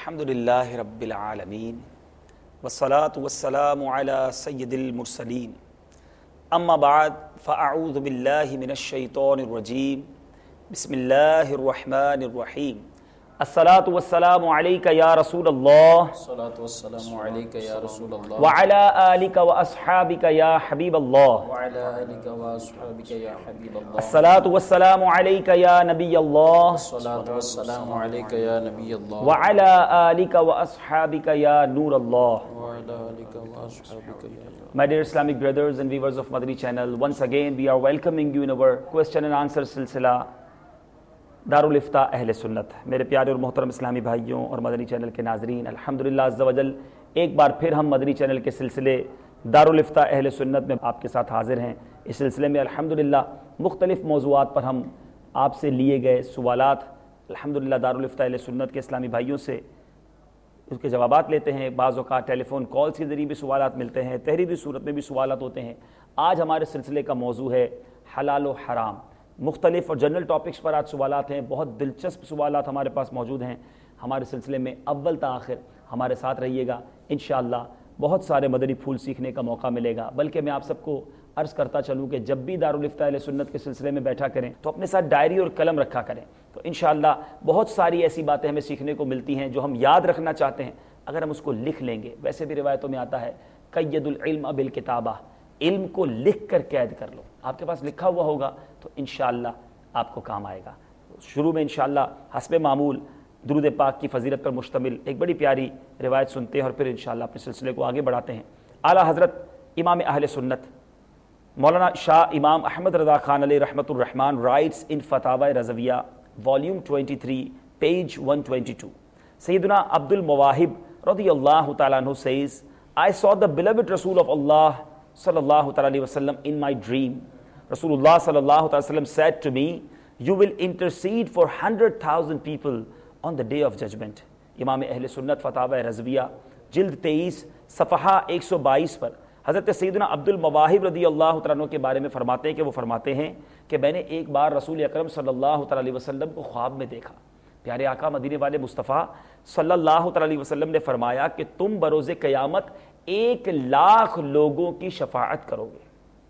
الحمدللہ رب العالمین والصلاة والسلام علی سید المرسلین اما بعد فاعوذ باللہ من الشیطان الرجیم بسم اللہ الرحمن الرحیم الصلاة والسلام علیک یا رسول اللہ الصلاة والسلام علیک یا رسول اللہ وعلی آلک واصحابک یا حبیب اللہ وعلی آلک واصحابک یا حبیب اللہ الصلاة والسلام علیک یا نبی اللہ الصلاة والسلام علیک یا نبی اللہ وعلی آلک واصحابک یا نور اللہ. وعلی آلک واصحابک یا نور. My dear Islamic brothers and viewers of Madani channel, once again we are welcoming you in our question and answer سلسلہ دارالفتہ اہل سنت. میرے پیارے اور محترم اسلامی بھائیوں اور مدنی چینل کے ناظرین، الحمدللہ عز و جل ایک بار پھر ہم مدنی چینل کے سلسلے دارالفتہ اہل سنت میں آپ کے ساتھ حاضر ہیں. اس سلسلے میں الحمدللہ مختلف موضوعات پر ہم آپ سے لیے گئے سوالات الحمدللہ دارالفتہ اہل سنت کے اسلامی بھائیوں سے اس کے جوابات لیتے ہیں. بعض اوقات ٹیلی فون کالز کے ذریعے بھی سوالات ملتے ہیں، تحریری صورت میں بھی سوالات ہوتے ہیں. آج ہمارے سلسلے کا موضوع ہے حلال و حرام. مختلف اور جنرل ٹاپکس پر آج سوالات ہیں، بہت دلچسپ سوالات ہمارے پاس موجود ہیں. ہمارے سلسلے میں اول تا آخر ہمارے ساتھ رہیے گا، انشاءاللہ بہت سارے مدنی پھول سیکھنے کا موقع ملے گا. بلکہ میں آپ سب کو عرض کرتا چلوں کہ جب بھی دارالفتہ اہل سنت کے سلسلے میں بیٹھا کریں تو اپنے ساتھ ڈائری اور قلم رکھا کریں. تو انشاءاللہ بہت ساری ایسی باتیں ہمیں سیکھنے کو ملتی ہیں جو ہم یاد رکھنا چاہتے ہیں اگر ہم اس کو لکھ لیں گے. ویسے بھی روایتوں میں آتا ہے قید العلم بالکتابہ، علم کو لکھ کر قید کر لو. آپ کے پاس لکھا ہوا ہوگا تو انشاءاللہ آپ کو کام آئے گا. شروع میں انشاءاللہ حسب معمول درود پاک کی فضیلت پر مشتمل ایک بڑی پیاری روایت سنتے ہیں اور پھر انشاءاللہ اپنے سلسلے کو آگے بڑھاتے ہیں. اعلیٰ حضرت امام اہل سنت مولانا شاہ امام احمد رضا خان علیہ رحمۃ الرحمن writes in فتاوی Rizvia volume 23 page 122. Sayyidina Abdul Mawahib radiyallahu ta'ala anhu says, I saw the beloved Rasul of Allah sallallahu ta'ala alayhi wa sallam in my dream. Rasulullah sallallahu ta'ala sallam said to me, you will intercede for 100,000 people on the day of judgment. امام اہل سنت فتاوی رضویہ جلد 23 صفحہ 122 پر حضرت سیدنا عبد المواہب رضی اللہ تعالیٰ عنہ کے بارے میں فرماتے ہیں کہ وہ فرماتے ہیں کہ میں نے ایک بار رسول اکرم صلی اللہ تعالیٰ علیہ وسلم کو خواب میں دیکھا. پیارے آقا مدینے والے مصطفیٰ صلی اللہ تعالیٰ علیہ وسلم نے فرمایا کہ تم بروز قیامت 1,00,000 لوگوں کی شفاعت کرو گے.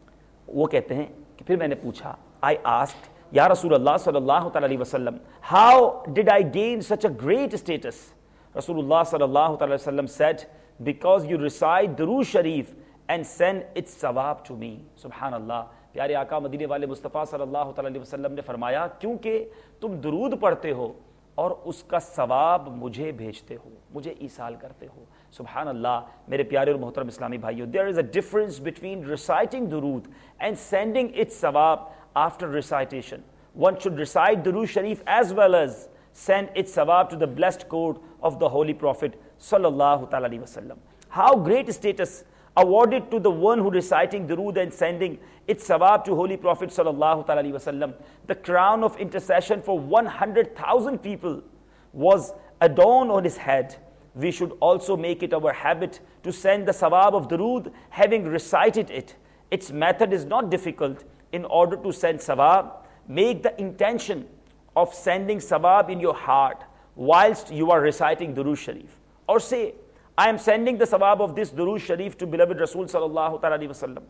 وہ کہتے ہیں کہ پھر میں نے پوچھا I asked یا رسول اللہ صلی اللہ تعالیٰ علیہ وسلم how did I gain such a great status. رسول اللہ صلی اللہ تعالیٰ علیہ وسلم said because you recite درود شریف and send its ثواب to me. سبحان اللہ. پیارے آقا مدینے والے مصطفیٰ صلی اللہ تعالیٰ علیہ وسلم نے فرمایا کیونکہ تم درود پڑھتے ہو اور اس کا ثواب مجھے بھیجتے ہو، مجھے ایصال کرتے ہو. سبحان اللہ. میرے پیارے اور محترم اسلامی بھائیوں، there is a difference between reciting درود and sending its ثواب after recitation. One should recite درود شریف as well as send its ثواب to the blessed court of the Holy Prophet sallallahu ta'ala alayhi wa sallam. How great status awarded to the one who reciting درود and sending its ثواب to Holy Prophet sallallahu ta'ala alayhi wa sallam. The crown of intercession for 100,000 people was adorned on his head. We should also make it our habit to send the ثواب of درود having recited it. Its method is not difficult. In order to send ثواب, make the intention of sending ثواب in your heart whilst you are reciting درود شریف, or say I am sending the ثواب of this درود شریف to beloved Rasul sallallahu ta'ala alayhi wa sallam.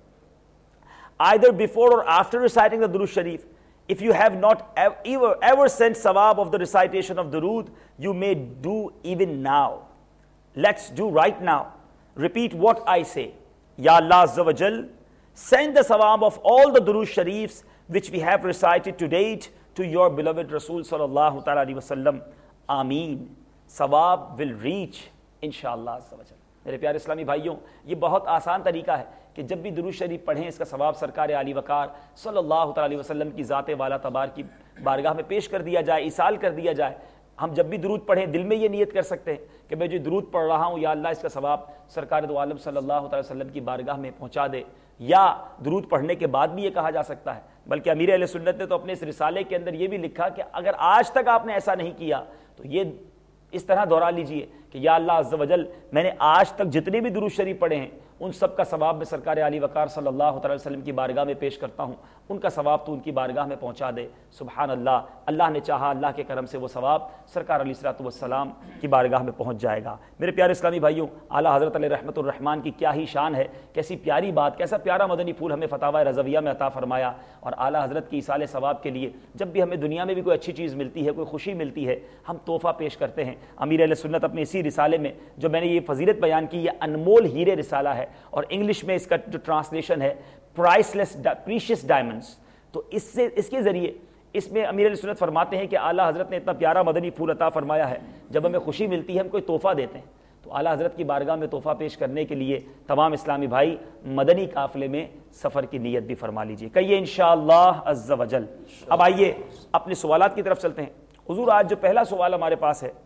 Either before or after reciting the درود شریف, if you have not ever sent ثواب of the recitation of درود, you may do even now. Let's do right now. Repeat what I say. Ya Allah Azza wa Jal, send the ثواب of all the درود شریفs which we have recited to date to your beloved Rasul sallallahu ta'ala alayhi wa sallam. Ameen. ثواب will reach انشاءاللہ عز و جل. میرے پیارے اسلامی بھائیوں، یہ بہت آسان طریقہ ہے کہ جب بھی درود شریف پڑھیں اس کا ثواب سرکار علی وقار صلی اللہ تعالی وسلم کی ذات والا تبار کی بارگاہ میں پیش کر دیا جائے، ایصال کر دیا جائے. ہم جب بھی درود پڑھیں دل میں یہ نیت کر سکتے ہیں کہ میں جو درود پڑھ رہا ہوں یا اللہ اس کا ثواب سرکار دو عالم صلی اللہ تعالی وسلم کی بارگاہ میں پہنچا دے. یا درود پڑھنے کے بعد بھی یہ کہا جا سکتا ہے، بلکہ امیر اہل سنت نے تو اپنے اس رسالے کے اندر یہ بھی لکھا کہ اگر آج تک آپ نے ایسا نہیں کیا تو یہ اس طرح دہرا لیجئے کہ یا اللہ عز و جل میں نے آج تک جتنے بھی درود شریف پڑھے ہیں ان سب کا ثواب میں سرکار علی وقار صلی اللہ تعالی وسلم کی بارگاہ میں پیش کرتا ہوں. ان کا ثواب تو ان کی بارگاہ میں پہنچا دے۔ سبحان اللہ، اللہ نے چاہا، اللہ کے کرم سے وہ ثواب سرکار علیہ الصلوۃ والسلام کی بارگاہ میں پہنچ جائے گا۔ میرے پیارے اسلامی بھائیوں، اعلیٰ حضرت علیہ رحمۃ الرحمن کی کیا ہی شان ہے، کیسی پیاری بات، کیسا پیارا مدنی پھول ہمیں فتاوی رضویہ میں عطا فرمایا۔ اور اعلیٰ حضرت کی ایصال ثواب کے لیے جب بھی ہمیں دنیا میں بھی کوئی اچھی چیز ملتی ہے، کوئی خوشی ملتی ہے، ہم تحفہ پیش کرتے ہیں۔ امیر اہل سنت اپنے اسی رسالے میں جو میں نے یہ فضیلت بیان کی، یہ انمول ہیرے رسالہ ہے، اور انگلش میں اس کا جو ٹرانسلیشن ہے پرائسلیس پریشیس ڈائمنڈس، تو اس کے ذریعے اس میں امیر علیہ سنت فرماتے ہیں کہ اعلیٰ حضرت نے اتنا پیارا مدنی پھول عطا فرمایا ہے، جب ہمیں خوشی ملتی ہے ہم کوئی تحفہ دیتے ہیں، تو اعلیٰ حضرت کی بارگاہ میں تحفہ پیش کرنے کے لیے تمام اسلامی بھائی مدنی قافلے میں سفر کی نیت بھی فرما لیجئے، کہیے انشاءاللہ عز و جل۔ اب آئیے اپنے سوالات کی طرف چلتے ہیں۔ حضور آج جو پہلا سوال ہمارے پاس ہے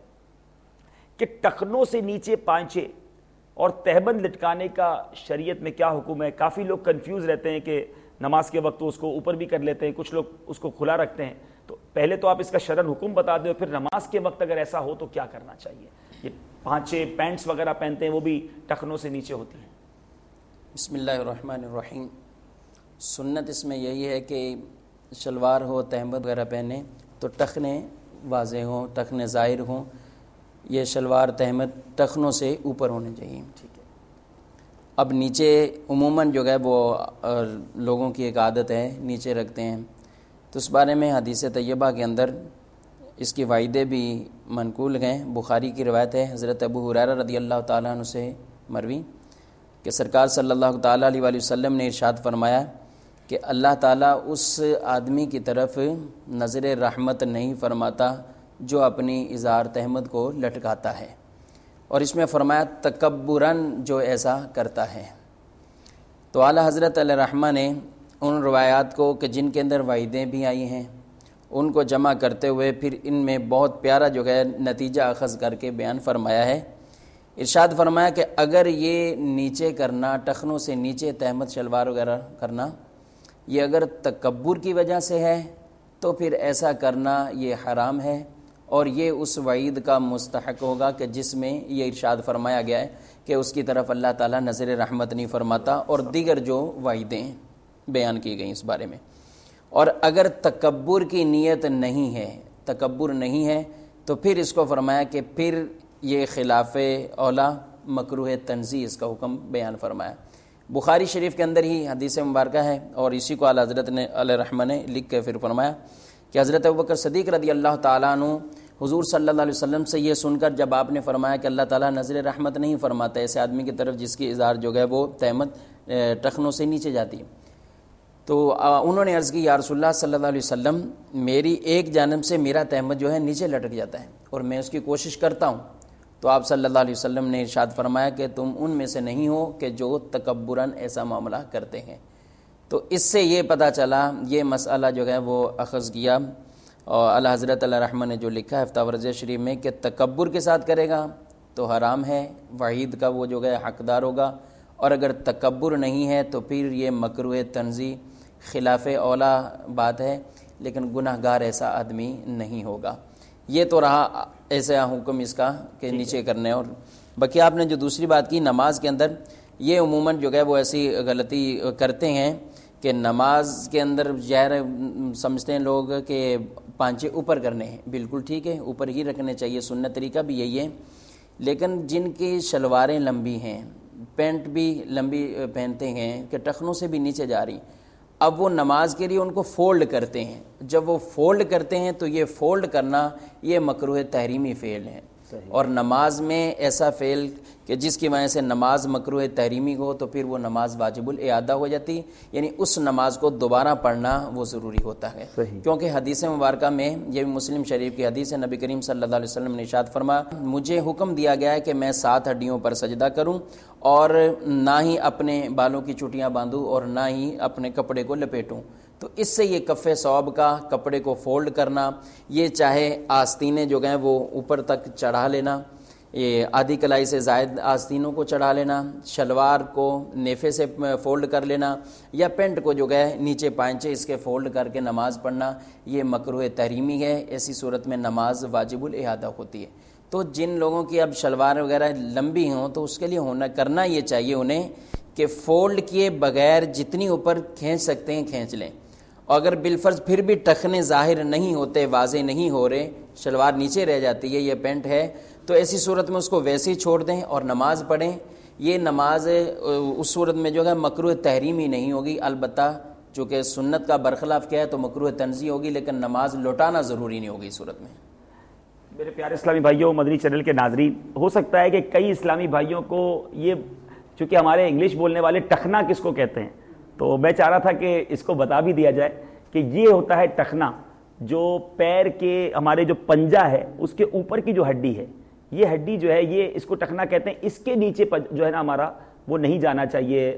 کہ ٹخنوں سے نیچے پائنچے اور تہبند لٹکانے کا شریعت میں کیا حکم ہے؟ کافی لوگ کنفیوز رہتے ہیں کہ نماز کے وقت تو اس کو اوپر بھی کر لیتے ہیں، کچھ لوگ اس کو کھلا رکھتے ہیں، تو پہلے تو آپ اس کا شرعن حکم بتا دیں، پھر نماز کے وقت اگر ایسا ہو تو کیا کرنا چاہیے؟ یہ پانچے پینٹس وغیرہ پہنتے ہیں وہ بھی ٹخنوں سے نیچے ہوتی ہیں۔ بسم اللہ الرحمن الرحیم۔ سنت اس میں یہی ہے کہ شلوار ہو، تہمد وغیرہ پہنے تو ٹخنے واضح ہوں، ٹخنے ظاہر ہوں، یہ شلوار تہمد ٹخنوں سے اوپر ہونے چاہیے۔ ٹھیک ہے۔ اب نیچے عموماً جو ہے وہ لوگوں کی ایک عادت ہے نیچے رکھتے ہیں، تو اس بارے میں حدیث طیبہ کے اندر اس کی وعیدیں بھی منقول ہیں۔ بخاری کی روایت ہے حضرت ابو ہریرہ رضی اللہ تعالیٰ عنہ سے مروی کہ سرکار صلی اللہ تعالیٰ علیہ وآلہ وسلم نے ارشاد فرمایا کہ اللہ تعالیٰ اس آدمی کی طرف نظر رحمت نہیں فرماتا جو اپنی ازار تہمد کو لٹکاتا ہے، اور اس میں فرمایا تکبراً جو ایسا کرتا ہے۔ تو اعلیٰ حضرت علیہ رحمہ نے ان روایات کو کہ جن کے اندر وعیدیں بھی آئی ہیں ان کو جمع کرتے ہوئے پھر ان میں بہت پیارا جو ہے نتیجہ اخذ کر کے بیان فرمایا ہے۔ ارشاد فرمایا کہ اگر یہ نیچے کرنا، ٹخنوں سے نیچے تہمد شلوار وغیرہ کرنا، یہ اگر تکبر کی وجہ سے ہے تو پھر ایسا کرنا یہ حرام ہے، اور یہ اس وعید کا مستحق ہوگا کہ جس میں یہ ارشاد فرمایا گیا ہے کہ اس کی طرف اللہ تعالیٰ نظر رحمت نہیں فرماتا، اور دیگر جو وعیدیں بیان کی گئیں اس بارے میں۔ اور اگر تکبر کی نیت نہیں ہے، تکبر نہیں ہے، تو پھر اس کو فرمایا کہ پھر یہ خلاف اولا مکروہ تنزیہ اس کا حکم بیان فرمایا۔ بخاری شریف کے اندر ہی حدیث مبارکہ ہے، اور اسی کو اعلیٰ حضرت نے علیہ رحمہ نے لکھ کے پھر فرمایا کہ حضرت ابوبکر صدیق رضی اللہ تعالیٰ عنہ حضور صلی اللہ علیہ وسلم سے یہ سن کر جب آپ نے فرمایا کہ اللہ تعالیٰ نظر رحمت نہیں فرماتا ایسے آدمی کی طرف جس کی ازار جو ہے وہ تہمد ٹخنوں سے نیچے جاتی ہے، تو انہوں نے عرض کی یا رسول اللہ صلی اللہ علیہ وسلم، میری ایک جانب سے میرا تہمد جو ہے نیچے لٹک جاتا ہے اور میں اس کی کوشش کرتا ہوں، تو آپ صلی اللہ علیہ وسلم نے ارشاد فرمایا کہ تم ان میں سے نہیں ہو کہ جو تکبراً ایسا معاملہ کرتے ہیں۔ تو اس سے یہ پتہ چلا، یہ مسئلہ جو ہے وہ اخذ کیا، اور اعلیٰ حضرت علیہ رحمہ نے جو لکھا ہے فتاوی ورزیہ شریف میں کہ تکبر کے ساتھ کرے گا تو حرام ہے، وعید کا وہ جو ہے حقدار ہوگا، اور اگر تکبر نہیں ہے تو پھر یہ مکروہ تنزیہ خلاف اولا بات ہے، لیکن گناہ گار ایسا آدمی نہیں ہوگا۔ یہ تو رہا ایسا حکم اس کا کہ نیچے کرنے۔ اور باقی آپ نے جو دوسری بات کی نماز کے اندر، یہ عموماً جو ہے وہ ایسی غلطی کرتے ہیں کہ نماز کے اندر ظاہر سمجھتے ہیں لوگ کہ پانچے اوپر کرنے ہیں، بالکل ٹھیک ہے، اوپر ہی رکھنے چاہیے، سنت طریقہ بھی یہی ہے، لیکن جن کی شلواریں لمبی ہیں، پینٹ بھی لمبی پہنتے ہیں کہ ٹخنوں سے بھی نیچے جا رہی، اب وہ نماز کے لیے ان کو فولڈ کرتے ہیں، جب وہ فولڈ کرتے ہیں تو یہ فولڈ کرنا یہ مکروہ تحریمی فعل ہے، اور نماز میں ایسا فعل کہ جس کی وجہ سے نماز مکروہ تحریمی ہو تو پھر وہ نماز واجب الاعادہ ہو جاتی، یعنی اس نماز کو دوبارہ پڑھنا وہ ضروری ہوتا ہے، کیونکہ حدیث مبارکہ میں یہ بھی مسلم شریف کی حدیث ہے، نبی کریم صلی اللہ علیہ وسلم نے ارشاد فرمایا مجھے حکم دیا گیا ہے کہ میں 7 ہڈیوں پر سجدہ کروں، اور نہ ہی اپنے بالوں کی چٹیاں باندھوں اور نہ ہی اپنے کپڑے کو لپیٹوں۔ تو اس سے یہ کف ثوب کا کپڑے کو فولڈ کرنا، یہ چاہے آستینیں جو گئے وہ اوپر تک چڑھا لینا، یہ آدھی کلائی سے زائد آستینوں کو چڑھا لینا، شلوار کو نیفے سے فولڈ کر لینا، یا پینٹ کو جو گئے نیچے پائنچے اس کے فولڈ کر کے نماز پڑھنا، یہ مکروہ تحریمی ہے، ایسی صورت میں نماز واجب الاعادہ ہوتی ہے۔ تو جن لوگوں کی اب شلوار وغیرہ لمبی ہوں تو اس کے لیے کرنا یہ چاہیے انہیں کہ فولڈ کیے بغیر جتنی اوپر کھینچ سکتے ہیں کھینچ لیں، اور اگر بالفرض پھر بھی ٹخنے ظاہر نہیں ہوتے، واضح نہیں ہو رہے، شلوار نیچے رہ جاتی ہے، یہ پینٹ ہے، تو ایسی صورت میں اس کو ویسے ہی چھوڑ دیں اور نماز پڑھیں. یہ نماز اس صورت میں جو ہے مکروہ تحریمی نہیں ہوگی، البتہ چونکہ سنت کا برخلاف کیا ہے تو مکروہ تنزیہ ہوگی، لیکن نماز لوٹانا ضروری نہیں ہوگی اس صورت میں. میرے پیارے اسلامی بھائیوں، مدنی چینل کے ناظرین، ہو سکتا ہے کہ کئی اسلامی بھائیوں کو یہ، چونکہ ہمارے انگلش بولنے والے ٹخنا کس کو کہتے ہیں، تو میں چاہ رہا تھا کہ اس کو بتا بھی دیا جائے کہ یہ ہوتا ہے ٹخنا، جو پیر کے ہمارے جو پنجہ ہے اس کے اوپر کی جو ہڈی ہے، یہ ہڈی جو ہے یہ اس کو ٹخنا کہتے ہیں. اس کے نیچے جو ہے نا ہمارا وہ نہیں جانا چاہیے،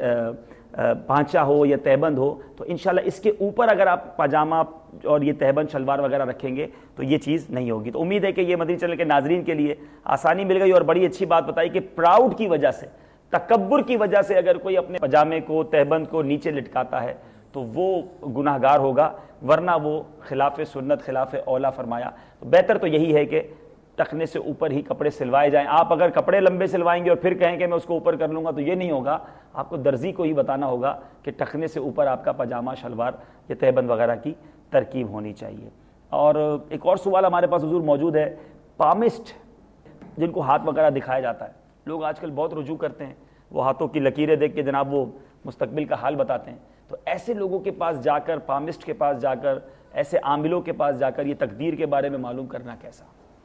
پانچا ہو یا تہبند ہو. تو انشاءاللہ اس کے اوپر اگر آپ پاجامہ اور یہ تہبند شلوار وغیرہ رکھیں گے تو یہ چیز نہیں ہوگی. تو امید ہے کہ یہ مدنی چینل کے ناظرین کے لیے آسانی مل گئی، اور بڑی اچھی بات بتائی کہ پراؤڈ کی وجہ سے، تکبر کی وجہ سے اگر کوئی اپنے پاجامے کو، تہبند کو نیچے لٹکاتا ہے تو وہ گناہ گار ہوگا، ورنہ وہ خلاف سنت، خلاف اولا فرمایا. تو بہتر تو یہی ہے کہ ٹخنے سے اوپر ہی کپڑے سلوائے جائیں. آپ اگر کپڑے لمبے سلوائیں گے اور پھر کہیں کہ میں اس کو اوپر کر لوں گا تو یہ نہیں ہوگا. آپ کو درزی کو ہی بتانا ہوگا کہ ٹخنے سے اوپر آپ کا پاجامہ، شلوار یا تہبند وغیرہ کی ترکیب ہونی چاہیے. اور ایک اور سوال ہمارے پاس حضور موجود ہے. پامسٹ جن کو ہاتھ وغیرہ دکھایا جاتا ہے، لوگ آج کل بہت رجوع کرتے ہیں، وہ ہاتھوں کی لکیریں دیکھ کے جناب وہ مستقبل کا حال بتاتے ہیں. تو ایسے لوگوں کے پاس جا کر، پامسٹ کے پاس جا کر، ایسے عاملوں کے پاس جا کر یہ تقدیر کے بارے میں معلوم کرنا کیسا؟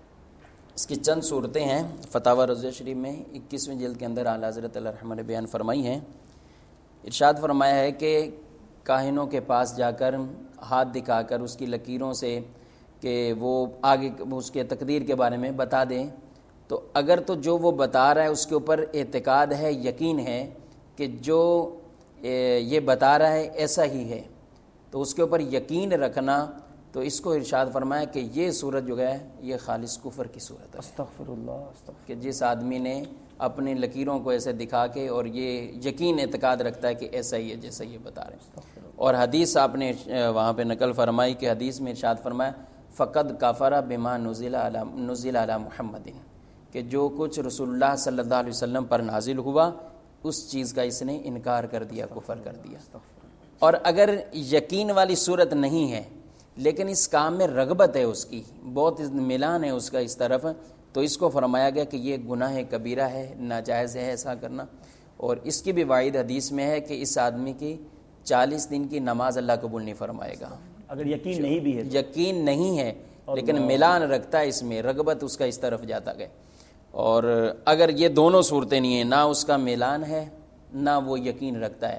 اس کی چند صورتیں ہیں. فتاوی رضویہ شریف میں 21ویں جلد کے اندر اعلیٰ حضرت علیہ الرحمہ نے بیان فرمائی ہیں. ارشاد فرمایا ہے کہ کاہنوں کے پاس جا کر ہاتھ دکھا کر اس کی لکیروں سے کہ وہ آگے اس کے تقدیر کے بارے میں بتا دیں، تو اگر تو جو وہ بتا رہا ہے اس کے اوپر اعتقاد ہے، یقین ہے کہ جو یہ بتا رہا ہے ایسا ہی ہے، تو اس کے اوپر یقین رکھنا، تو اس کو ارشاد فرمایا کہ یہ صورت جو ہے یہ خالص کفر کی صورت ہے. استغفر اللہ. کہ جس آدمی نے اپنی لکیروں کو ایسے دکھا کے اور یہ یقین اعتقاد رکھتا ہے کہ ایسا ہی ہے جیسا یہ بتا رہے ہیں. اور حدیث آپ نے وہاں پہ نقل فرمائی کہ حدیث میں ارشاد فرمایا فقد کفر بما نزل علی محمد، کہ جو کچھ رسول اللہ صلی اللہ علیہ وسلم پر نازل ہوا اس چیز کا اس نے انکار کر دیا، کفر کر دیا. اور اگر یقین والی صورت نہیں ہے لیکن اس کام میں رغبت ہے، اس کی بہت ملان ہے اس کا اس طرف، تو اس کو فرمایا گیا کہ یہ گناہ کبیرہ ہے، ناجائز ہے ایسا کرنا. اور اس کی بھی وعید حدیث میں ہے کہ اس آدمی کی 40 دن کی نماز اللہ قبول نہیں فرمائے گا. اگر یقین نہیں بھی ہے، یقین نہیں ہے لیکن ملان رکھتا ہے اس میں، رغبت اس کا اس طرف جاتا گیا. اور اگر یہ دونوں صورتیں نہیں ہیں، نہ اس کا ملان ہے نہ وہ یقین رکھتا ہے،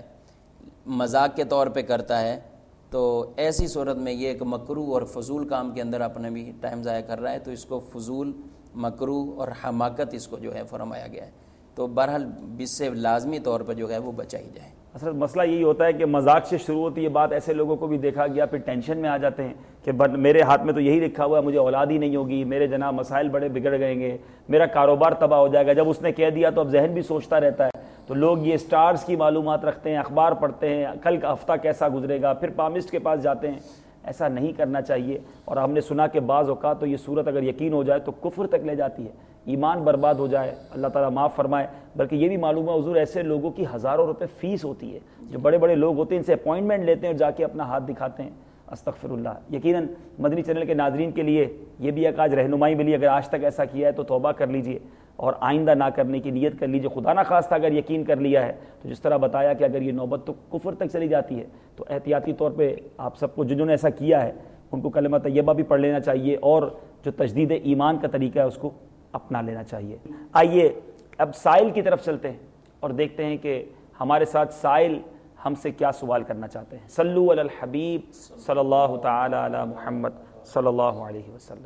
مذاق کے طور پہ کرتا ہے، تو ایسی صورت میں یہ ایک مکروہ اور فضول کام کے اندر اپنا بھی ٹائم ضائع کر رہا ہے. تو اس کو فضول، مکروہ اور حماقت اس کو جو ہے فرمایا گیا ہے. تو بہرحال اس سے لازمی طور پر جو ہے وہ بچائی جائے. اصل مسئلہ یہی ہوتا ہے کہ مذاق سے شروع ہوتی ہے بات، ایسے لوگوں کو بھی دیکھا گیا پھر ٹینشن میں آ جاتے ہیں کہ میرے ہاتھ میں تو یہی لکھا ہوا ہے، مجھے اولاد ہی نہیں ہوگی، میرے جناب مسائل بڑے بگڑ گئیں گے، میرا کاروبار تباہ ہو جائے گا. جب اس نے کہہ دیا تو اب ذہن بھی سوچتا رہتا ہے. تو لوگ یہ سٹارز کی معلومات رکھتے ہیں، اخبار پڑھتے ہیں، کل کا ہفتہ کیسا گزرے گا، پھر پامسٹ کے پاس جاتے ہیں. ایسا نہیں کرنا چاہیے. اور ہم نے سنا کہ بعض اوقات تو یہ صورت اگر یقین ہو جائے تو کفر تک لے جاتی ہے، ایمان برباد ہو جائے، اللہ تعالیٰ معاف فرمائے. بلکہ یہ بھی معلوم ہے حضور ایسے لوگوں کی ہزاروں روپے فیس ہوتی ہے، جو بڑے بڑے لوگ ہوتے ہیں ان سے اپوائنٹمنٹ لیتے ہیں اور جا کے اپنا ہاتھ دکھاتے ہیں. استغفر اللہ. یقیناً مدنی چینل کے ناظرین کے لیے یہ بھی ایک آج رہنمائی ملی، اگر آج تک ایسا کیا ہے تو توبہ کر لیجئے اور آئندہ نہ کرنے کی نیت کر لیجئے. خدا نہ خواستہ اگر یقین کر لیا ہے تو جس طرح بتایا کہ اگر یہ نوبت تو کفر تک چلی جاتی ہے تو احتیاطی طور پہ آپ سب کو جنہوں نے ایسا کیا ہے ان کو کلمہ طیبہ بھی پڑھ لینا چاہیے اور جو تجدید ایمان کا طریقہ ہے اس کو اپنا لینا چاہیے. آئیے اب سائل کی طرف چلتے ہیں اور دیکھتے ہیں کہ ہمارے ساتھ سائل ہم سے کیا سوال کرنا چاہتے ہیں. صلو علی الحبیب صلی اللہ تعالی علی محمد صلی اللہ علیہ وسلم.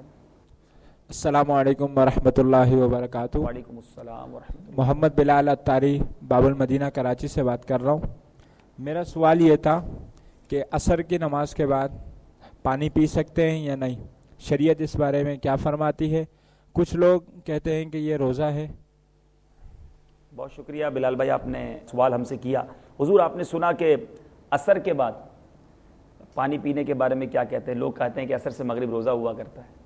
السلام علیکم ورحمۃ اللہ وبرکاتہ. وعلیکم السلام ورحمۃ اللہ. محمد بلال اتاری باب المدینہ کراچی سے بات کر رہا ہوں. میرا سوال یہ تھا کہ عصر کی نماز کے بعد پانی پی سکتے ہیں یا نہیں؟ شریعت اس بارے میں کیا فرماتی ہے؟ کچھ لوگ کہتے ہیں کہ یہ روزہ ہے. بہت شکریہ بلال بھائی، آپ نے سوال ہم سے کیا. حضور آپ نے سنا کہ عصر کے بعد پانی پینے کے بارے میں کیا کہتے ہیں؟ لوگ کہتے ہیں کہ عصر سے مغرب روزہ ہوا کرتا ہے.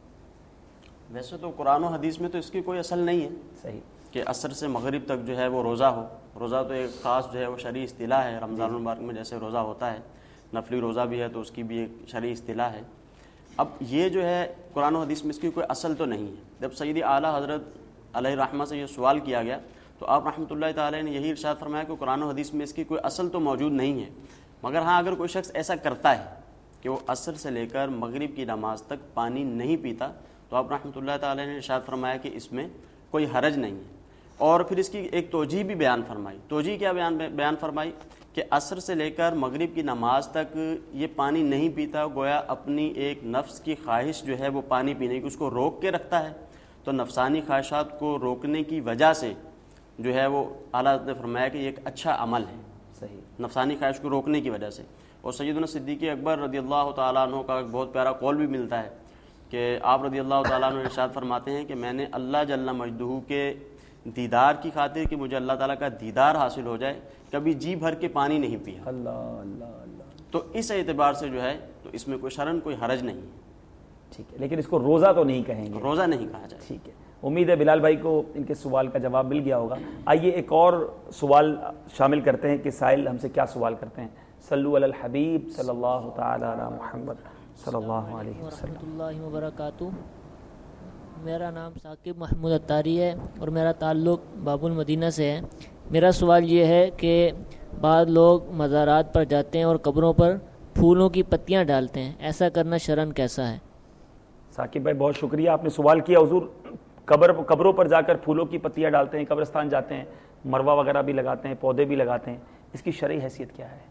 ویسے تو قرآن و حدیث میں تو اس کی کوئی اصل نہیں ہے صحیح کہ عصر سے مغرب تک جو ہے وہ روزہ ہو. روزہ تو ایک خاص جو ہے وہ شرعی اصطلاح ہے، رمضان المبارک میں جیسے روزہ ہوتا ہے. نفلی روزہ بھی ہے تو اس کی بھی ایک شرعی اصطلاح ہے. اب یہ جو ہے قرآن و حدیث میں اس کی کوئی اصل تو نہیں ہے. جب سیدی اعلیٰ حضرت علیہ رحمہ سے یہ سوال کیا گیا تو آپ رحمۃ اللہ تعالی نے یہی ارشاد فرمایا کہ قرآن و حدیث میں اس کی کوئی اصل تو موجود نہیں ہے، مگر ہاں اگر کوئی شخص ایسا کرتا ہے کہ وہ عصر سے لے کر مغرب کی نماز تک پانی نہیں پیتا تو آپ رحمۃ اللہ تعالی نے ارشاد فرمایا کہ اس میں کوئی حرج نہیں ہے. اور پھر اس کی ایک توجیہ بھی بیان فرمائی. توجیہ کیا بیان فرمائی کہ عصر سے لے کر مغرب کی نماز تک یہ پانی نہیں پیتا، گویا اپنی ایک نفس کی خواہش جو ہے وہ پانی پینے کی اس کو روک کے رکھتا ہے. تو نفسانی خواہشات کو روکنے کی وجہ سے جو ہے وہ اعلیٰ حضرت نے فرمایا کہ یہ ایک اچھا عمل ہے. صحیح. نفسانی خواہش کو روکنے کی وجہ سے. اور سیدنا صدیق اکبر رضی اللہ تعالیٰ عنہ کا ایک بہت پیارا قول بھی ملتا ہے کہ آپ رضی اللہ تعالیٰ عنہ ارشاد فرماتے ہیں کہ میں نے اللہ جل مجدہ کے دیدار کی خاطر کہ مجھے اللہ تعالیٰ کا دیدار حاصل ہو جائے کبھی جی بھر کے پانی نہیں پیا. اللہ اللہ اللہ. تو اس اعتبار سے جو ہے تو اس میں کوئی شرعاً کوئی حرج نہیں ہے. ٹھیک ہے، لیکن اس کو روزہ تو نہیں کہیں گے. روزہ نہیں کہا جائے. ٹھیک ہے. امید ہے بلال بھائی کو ان کے سوال کا جواب مل گیا ہوگا. آئیے ایک اور سوال شامل کرتے ہیں کہ سائل ہم سے کیا سوال کرتے ہیں. صلو علی الحبیب صلی اللہ تعالی علی محمد صلی اللہ علیہ وسلم. ورحمۃ اللہ وبرکاتہ. میرا نام ثاقب محمود اتاری ہے اور میرا تعلق باب المدینہ سے ہے. میرا سوال یہ ہے کہ بعض لوگ مزارات پر جاتے ہیں اور قبروں پر پھولوں کی پتیاں ڈالتے ہیں، ایسا کرنا شرعاً کیسا ہے؟ ثاقب بھائی بہت شکریہ، آپ نے سوال کیا. حضور قبروں پر جا کر پھولوں کی پتیاں ڈالتے ہیں، قبرستان جاتے ہیں، مروہ وغیرہ بھی لگاتے ہیں، پودے بھی لگاتے ہیں، اس کی شرعی حیثیت کیا ہے؟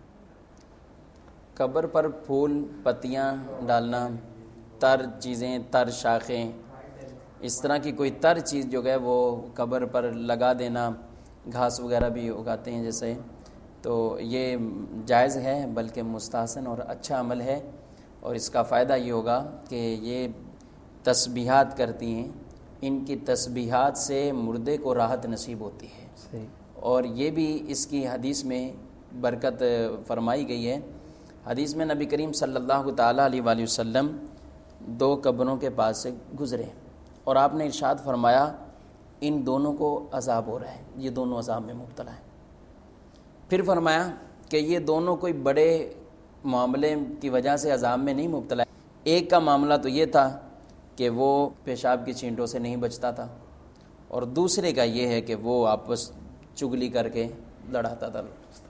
قبر پر پھول پتیاں ڈالنا، تر چیزیں، تر شاخیں، اس طرح کی کوئی تر چیز جو ہے وہ قبر پر لگا دینا، گھاس وغیرہ بھی اگاتے ہیں جیسے، تو یہ جائز ہے بلکہ مستحسن اور اچھا عمل ہے. اور اس کا فائدہ یہ ہوگا کہ یہ تسبیحات کرتی ہیں، ان کی تسبیحات سے مردے کو راحت نصیب ہوتی ہے. صحیح. اور یہ بھی اس کی حدیث میں برکت فرمائی گئی ہے. حدیث میں نبی کریم صلی اللہ تعالیٰ علیہ وآلہ وسلم 2 قبروں کے پاس سے گزرے اور آپ نے ارشاد فرمایا ان دونوں کو عذاب ہو رہا ہے، یہ دونوں عذاب میں مبتلا ہیں. پھر فرمایا کہ یہ دونوں کوئی بڑے معاملے کی وجہ سے عذاب میں نہیں مبتلا ہے. ایک کا معاملہ تو یہ تھا کہ وہ پیشاب کی چھینٹوں سے نہیں بچتا تھا، اور دوسرے کا یہ ہے کہ وہ آپس چگلی کر کے لڑاتا تھا،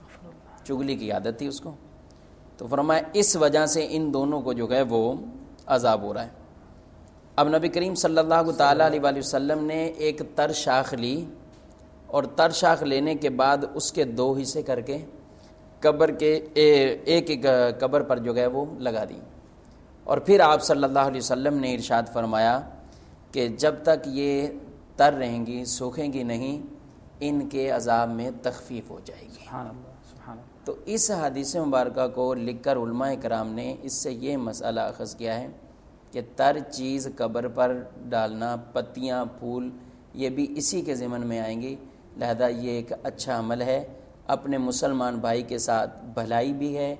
چگلی کی عادت تھی اس کو. تو فرمایا اس وجہ سے ان دونوں کو جو ہے وہ عذاب ہو رہا ہے. اب نبی کریم صلی اللہ تعالیٰ علیہ وآلہ وسلم نے ایک تر شاخ لی اور تر شاخ لینے کے بعد اس کے 2 حصے کر کے قبر کے ایک قبر پر جو ہے وہ لگا دی. اور پھر آپ صلی اللہ علیہ وسلم نے ارشاد فرمایا کہ جب تک یہ تر رہیں گی، سوکھیں گی نہیں، ان کے عذاب میں تخفیف ہو جائے گی. سبحان اللہ سبحان اللہ. تو اس حدیث مبارکہ کو لکھ کر علماء کرام نے اس سے یہ مسئلہ اخذ کیا ہے کہ تر چیز قبر پر ڈالنا، پتیاں، پھول، یہ بھی اسی کے ضمن میں آئیں گی. لہذا یہ ایک اچھا عمل ہے، اپنے مسلمان بھائی کے ساتھ بھلائی بھی ہے.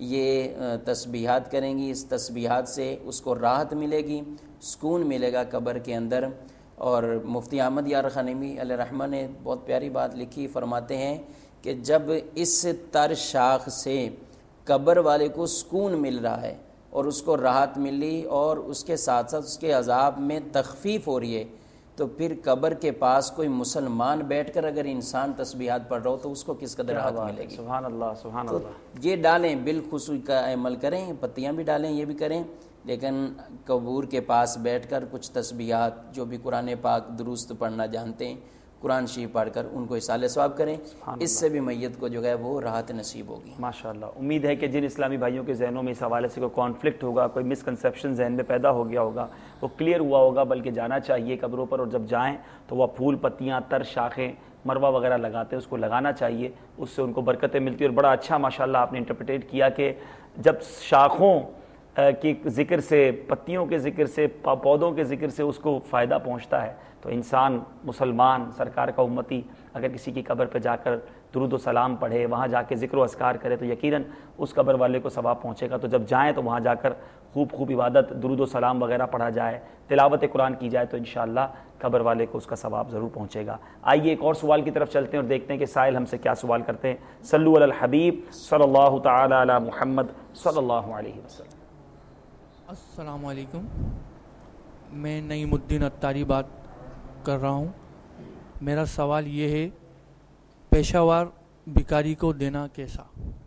یہ تسبیحات کریں گی، اس تسبیحات سے اس کو راحت ملے گی، سکون ملے گا قبر کے اندر. اور مفتی احمد یار خانوی علیہ رحمہ نے بہت پیاری بات لکھی، فرماتے ہیں کہ جب اس تر شاخ سے قبر والے کو سکون مل رہا ہے اور اس کو راحت ملی اور اس کے ساتھ ساتھ اس کے عذاب میں تخفیف ہو رہی ہے، تو پھر قبر کے پاس کوئی مسلمان بیٹھ کر اگر انسان تسبیحات پڑھ رہا ہو تو اس کو کس قدر راحت ملے گی. سبحان اللہ سبحان تو اللہ. یہ ڈالیں، بالخصوص کا عمل کریں، پتیاں بھی ڈالیں، یہ بھی کریں، لیکن قبور کے پاس بیٹھ کر کچھ تسبیحات جو بھی قرآن پاک درست پڑھنا جانتے ہیں، قرآن شریف پڑھ کر ان کو اصالہ ثواب کریں، اس سے بھی میت کو جو ہے وہ راحت نصیب ہوگی. ماشاءاللہ. امید ہے کہ جن اسلامی بھائیوں کے ذہنوں میں اس حوالے سے کوئی کانفلکٹ ہوگا، کوئی مسکنسیپشن ذہن میں پیدا ہو گیا ہوگا، وہ کلیئر ہوا ہوگا. بلکہ جانا چاہیے قبروں پر، اور جب جائیں تو وہ پھول پتیاں، تر شاخیں، مروہ وغیرہ لگاتے ہیں، اس کو لگانا چاہیے، اس سے ان کو برکتیں ملتی ہیں. اور بڑا اچھا ماشاءاللہ آپ نے انٹرپریٹ کیا کہ جب شاخوں کے ذکر سے، پتیوں کے ذکر سے، پودوں کے ذکر سے اس کو فائدہ پہنچتا ہے، تو انسان مسلمان سرکار کا امتی اگر کسی کی قبر پہ جا کر درود و سلام پڑھے، وہاں جا کے ذکر و اذکار کرے تو یقیناً اس قبر والے کو ثواب پہنچے گا۔ تو جب جائیں تو وہاں جا کر خوب عبادت، درود و سلام وغیرہ پڑھا جائے، تلاوت قرآن کی جائے تو انشاءاللہ قبر والے کو اس کا ثواب ضرور پہنچے گا۔ آئیے ایک اور سوال کی طرف چلتے ہیں اور دیکھتے ہیں کہ سائل ہم سے کیا سوال کرتے ہیں۔ صلو علی الحبیب صلی اللہ تعالی علی محمد صلی اللہ علیہ وسلم۔ السلام علیکم، میں نعیم الدین اتاری بات کر رہا ہوں۔ میرا سوال یہ ہے، پیشہ وار بھکاری کو دینا کیسا؟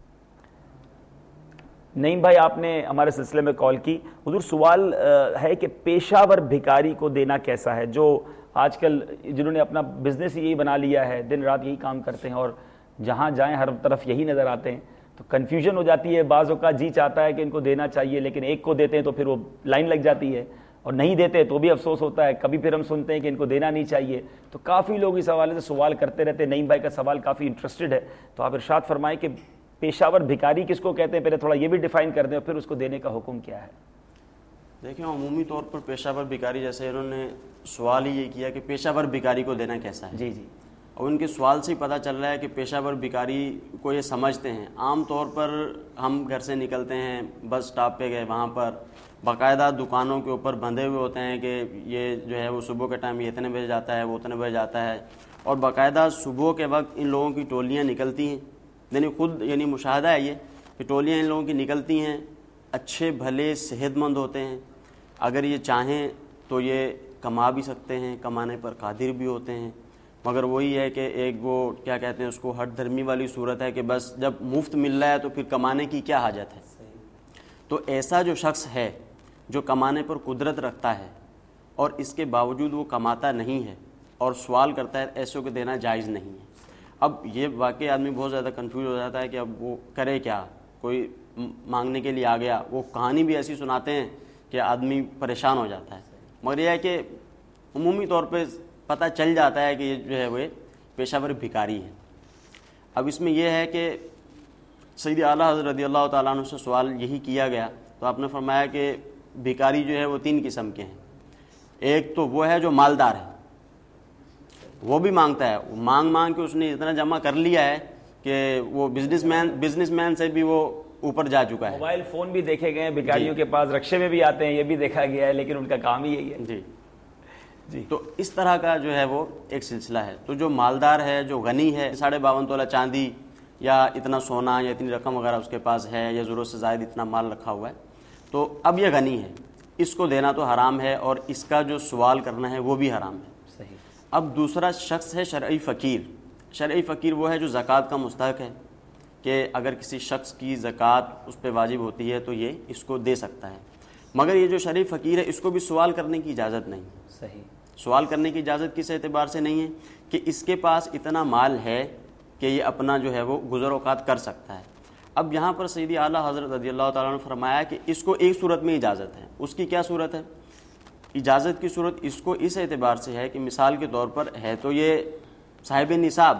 نعیم بھائی، آپ نے ہمارے سلسلے میں کال کی۔ حضور سوال ہے کہ پیشہ ور بھکاری کو دینا کیسا ہے، جو آج کل جنہوں نے اپنا بزنس یہی بنا لیا ہے، دن رات یہی کام کرتے ہیں اور جہاں جائیں ہر طرف یہی نظر آتے ہیں، تو کنفیوژن ہو جاتی ہے۔ بعض اوقات جی چاہتا ہے کہ ان کو دینا چاہیے، لیکن ایک کو دیتے ہیں تو پھر وہ لائن لگ جاتی ہے، اور نہیں دیتے تو بھی افسوس ہوتا ہے۔ کبھی پھر ہم سنتے ہیں کہ ان کو دینا نہیں چاہیے، تو کافی لوگ اس حوالے سے سوال کرتے رہتے ہیں۔ نعیم بھائی کا سوال کافی انٹرسٹڈ ہے، تو آپ ارشاد فرمائیں کہ پیشہ ور بھکاری کس کو کہتے ہیں، پہلے تھوڑا یہ بھی ڈیفائن کر دیں اور پھر اس کو دینے کا حکم کیا ہے۔ دیکھیں، عمومی طور پر پیشہ ور بھکاری، جیسے انہوں نے سوال ہی یہ کیا کہ پیشہ ور بھکاری کو دینا کیسا ہے، جی جی، اور ان کے سوال سے ہی پتہ چل رہا ہے کہ پیشہ ور بھکاری کو یہ سمجھتے ہیں۔ عام طور پر ہم گھر سے نکلتے ہیں، بس سٹاپ پہ گئے، وہاں پر باقاعدہ دکانوں کے اوپر بندھے ہوئے ہوتے ہیں کہ یہ جو ہے وہ صبح کے ٹائم یہ اتنے بجے جاتا ہے، وہ اتنے بجے جاتا ہے، اور باقاعدہ صبح کے وقت ان لوگوں کی ٹولیاں نکلتی ہیں، یعنی مشاہدہ ہے یہ کہ ٹولیاں ان لوگوں کی نکلتی ہیں، اچھے بھلے صحت مند ہوتے ہیں، اگر یہ چاہیں تو یہ کما بھی سکتے ہیں، کمانے پر قادر بھی ہوتے ہیں، مگر وہی ہے کہ ایک وہ کیا کہتے ہیں اس کو، ہٹ دھرمی والی صورت ہے کہ بس جب مفت مل رہا ہے تو پھر کمانے کی کیا حاجت ہے۔ تو ایسا جو شخص ہے جو کمانے پر قدرت رکھتا ہے اور اس کے باوجود وہ کماتا نہیں ہے اور سوال کرتا ہے، ایسوں کو دینا جائز نہیں ہے۔ اب یہ واقعی آدمی بہت زیادہ کنفیوز ہو جاتا ہے کہ اب وہ کرے کیا۔ کوئی مانگنے کے لیے آ گیا، وہ کہانی بھی ایسی سناتے ہیں کہ آدمی پریشان ہو جاتا ہے، مگر یہ ہے کہ عمومی طور پہ پتہ چل جاتا ہے کہ یہ جو ہے وہ پیشہ ور بھکاری ہے۔ اب اس میں یہ ہے کہ سید اعلیٰ حضرت رضی اللہ تعالیٰ عنہ سے سوال یہی کیا گیا، تو آپ نے فرمایا کہ بھکاری جو ہے وہ 3 قسم کے ہیں۔ ایک تو وہ ہے جو مالدار ہے، وہ بھی مانگتا ہے، وہ مانگ کے اس نے اتنا جمع کر لیا ہے کہ وہ بزنس مین سے بھی وہ اوپر جا چکا ہے۔ موبائل فون بھی دیکھے گئے ہیں بھکاریوں کے پاس، رکشے میں بھی آتے ہیں، یہ بھی دیکھا گیا ہے، لیکن ان کا کام ہی یہی ہے۔ جی، تو اس طرح کا جو ہے وہ ایک سلسلہ ہے۔ تو جو مالدار ہے، جو غنی ہے، 52.5 تولہ چاندی یا اتنا سونا یا اتنی رقم وغیرہ اس کے پاس ہے، یا ضرورت سے زائد اتنا مال رکھا ہوا ہے، تو اب یہ غنی ہے، اس کو دینا تو حرام ہے، اور اس کا جو سوال کرنا ہے وہ بھی حرام ہے۔ صحیح۔ اب دوسرا شخص ہے شرعی فقیر۔ شرعی فقیر وہ ہے جو زکوٰۃ کا مستحق ہے، کہ اگر کسی شخص کی زکوٰۃ اس پہ واجب ہوتی ہے تو یہ اس کو دے سکتا ہے، مگر یہ جو شرعی فقیر ہے اس کو بھی سوال کرنے کی اجازت نہیں۔ صحیح۔ سوال کرنے کی اجازت کس اعتبار سے نہیں ہے کہ اس کے پاس اتنا مال ہے کہ یہ اپنا جو ہے وہ گزر اوقات کر سکتا ہے۔ اب یہاں پر سیدی اعلیٰ حضرت رضی اللہ تعالیٰ نے فرمایا کہ اس کو ایک صورت میں اجازت ہے۔ اس کی کیا صورت ہے؟ اجازت کی صورت اس کو اس اعتبار سے ہے کہ مثال کے طور پر ہے تو یہ صاحب نصاب،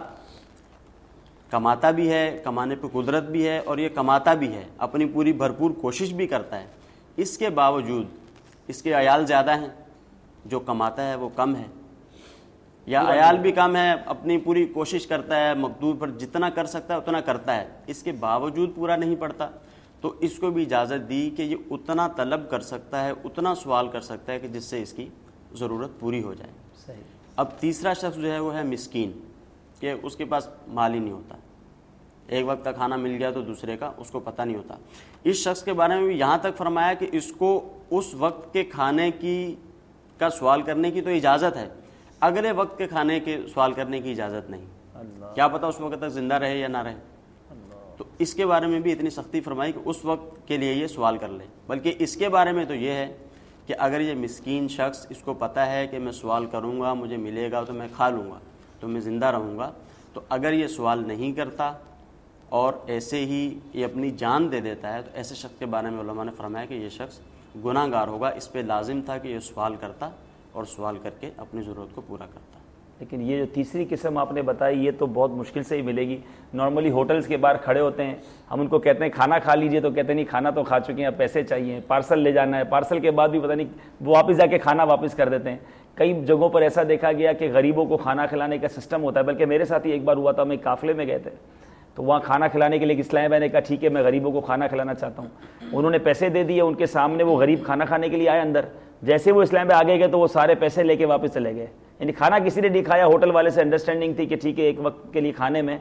کماتا بھی ہے، کمانے پہ قدرت بھی ہے، اور یہ کماتا بھی ہے، اپنی پوری بھرپور کوشش بھی کرتا ہے، اس کے باوجود اس کے عیال زیادہ ہیں، جو کماتا ہے وہ کم ہے، یا عیال بھی کم ہے، اپنی پوری کوشش کرتا ہے، مقدور پر جتنا کر سکتا ہے اتنا کرتا ہے، اس کے باوجود پورا نہیں پڑتا، تو اس کو بھی اجازت دی کہ یہ اتنا طلب کر سکتا ہے، اتنا سوال کر سکتا ہے کہ جس سے اس کی ضرورت پوری ہو جائے۔ صحیح۔ اب تیسرا شخص جو ہے وہ ہے مسکین، کہ اس کے پاس مال ہی نہیں ہوتا، ایک وقت کا کھانا مل گیا تو دوسرے کا اس کو پتہ نہیں ہوتا۔ اس شخص کے بارے میں بھی یہاں تک فرمایا کہ اس کو اس وقت کے کھانے کا سوال کرنے کی تو اجازت ہے، اگلے وقت کے کھانے کے سوال کرنے کی اجازت نہیں، کیا پتہ اس وقت تک زندہ رہے یا نہ رہے۔ تو اس کے بارے میں بھی اتنی سختی فرمائی کہ اس وقت کے لیے یہ سوال کر لے، بلکہ اس کے بارے میں تو یہ ہے کہ اگر یہ مسکین شخص اس کو پتہ ہے کہ میں سوال کروں گا، مجھے ملے گا تو میں کھا لوں گا، تو میں زندہ رہوں گا، تو اگر یہ سوال نہیں کرتا اور ایسے ہی یہ اپنی جان دے دیتا ہے، تو ایسے شخص کے بارے میں علماء نے فرمایا کہ یہ شخص گناہ گار ہوگا، اس پہ لازم تھا کہ یہ سوال کرتا اور سوال کر کے اپنی ضرورت کو پورا کرتا۔ لیکن یہ جو تیسری قسم آپ نے بتائی یہ تو بہت مشکل سے ہی ملے گی. نارملی ہوٹلز کے باہر کھڑے ہوتے ہیں, ہم ان کو کہتے ہیں کھانا کھا لیجئے تو کہتے ہیں نہیں کھانا تو کھا چکے ہیں, اب پیسے چاہیے, پارسل لے جانا ہے, پارسل کے بعد بھی پتہ نہیں وہ واپس جا کے کھانا واپس کر دیتے ہیں. کئی جگہوں پر ایسا دیکھا گیا کہ غریبوں کو کھانا کھلانے کا سسٹم ہوتا ہے, بلکہ میرے ساتھ ہی ایک بار ہوا تھا, میں قافلے میں گئے تھے تو وہاں کھانا کھلانے کے لیے اسلام بھائی نے کہا ٹھیک ہے میں غریبوں کو کھانا کھلانا چاہتا ہوں. انہوں نے پیسے دے دیے, ان کے سامنے وہ غریب کھانا کھانے کے لیے آئے اندر, جیسے وہ اسلام بھائی آگے گئے تو وہ سارے پیسے لے کے واپس چلے گئے. یعنی کھانا کسی نے نہیں کھایا, ہوٹل والے سے انڈرسٹینڈنگ تھی کہ ٹھیک ہے ایک وقت کے لیے کھانے میں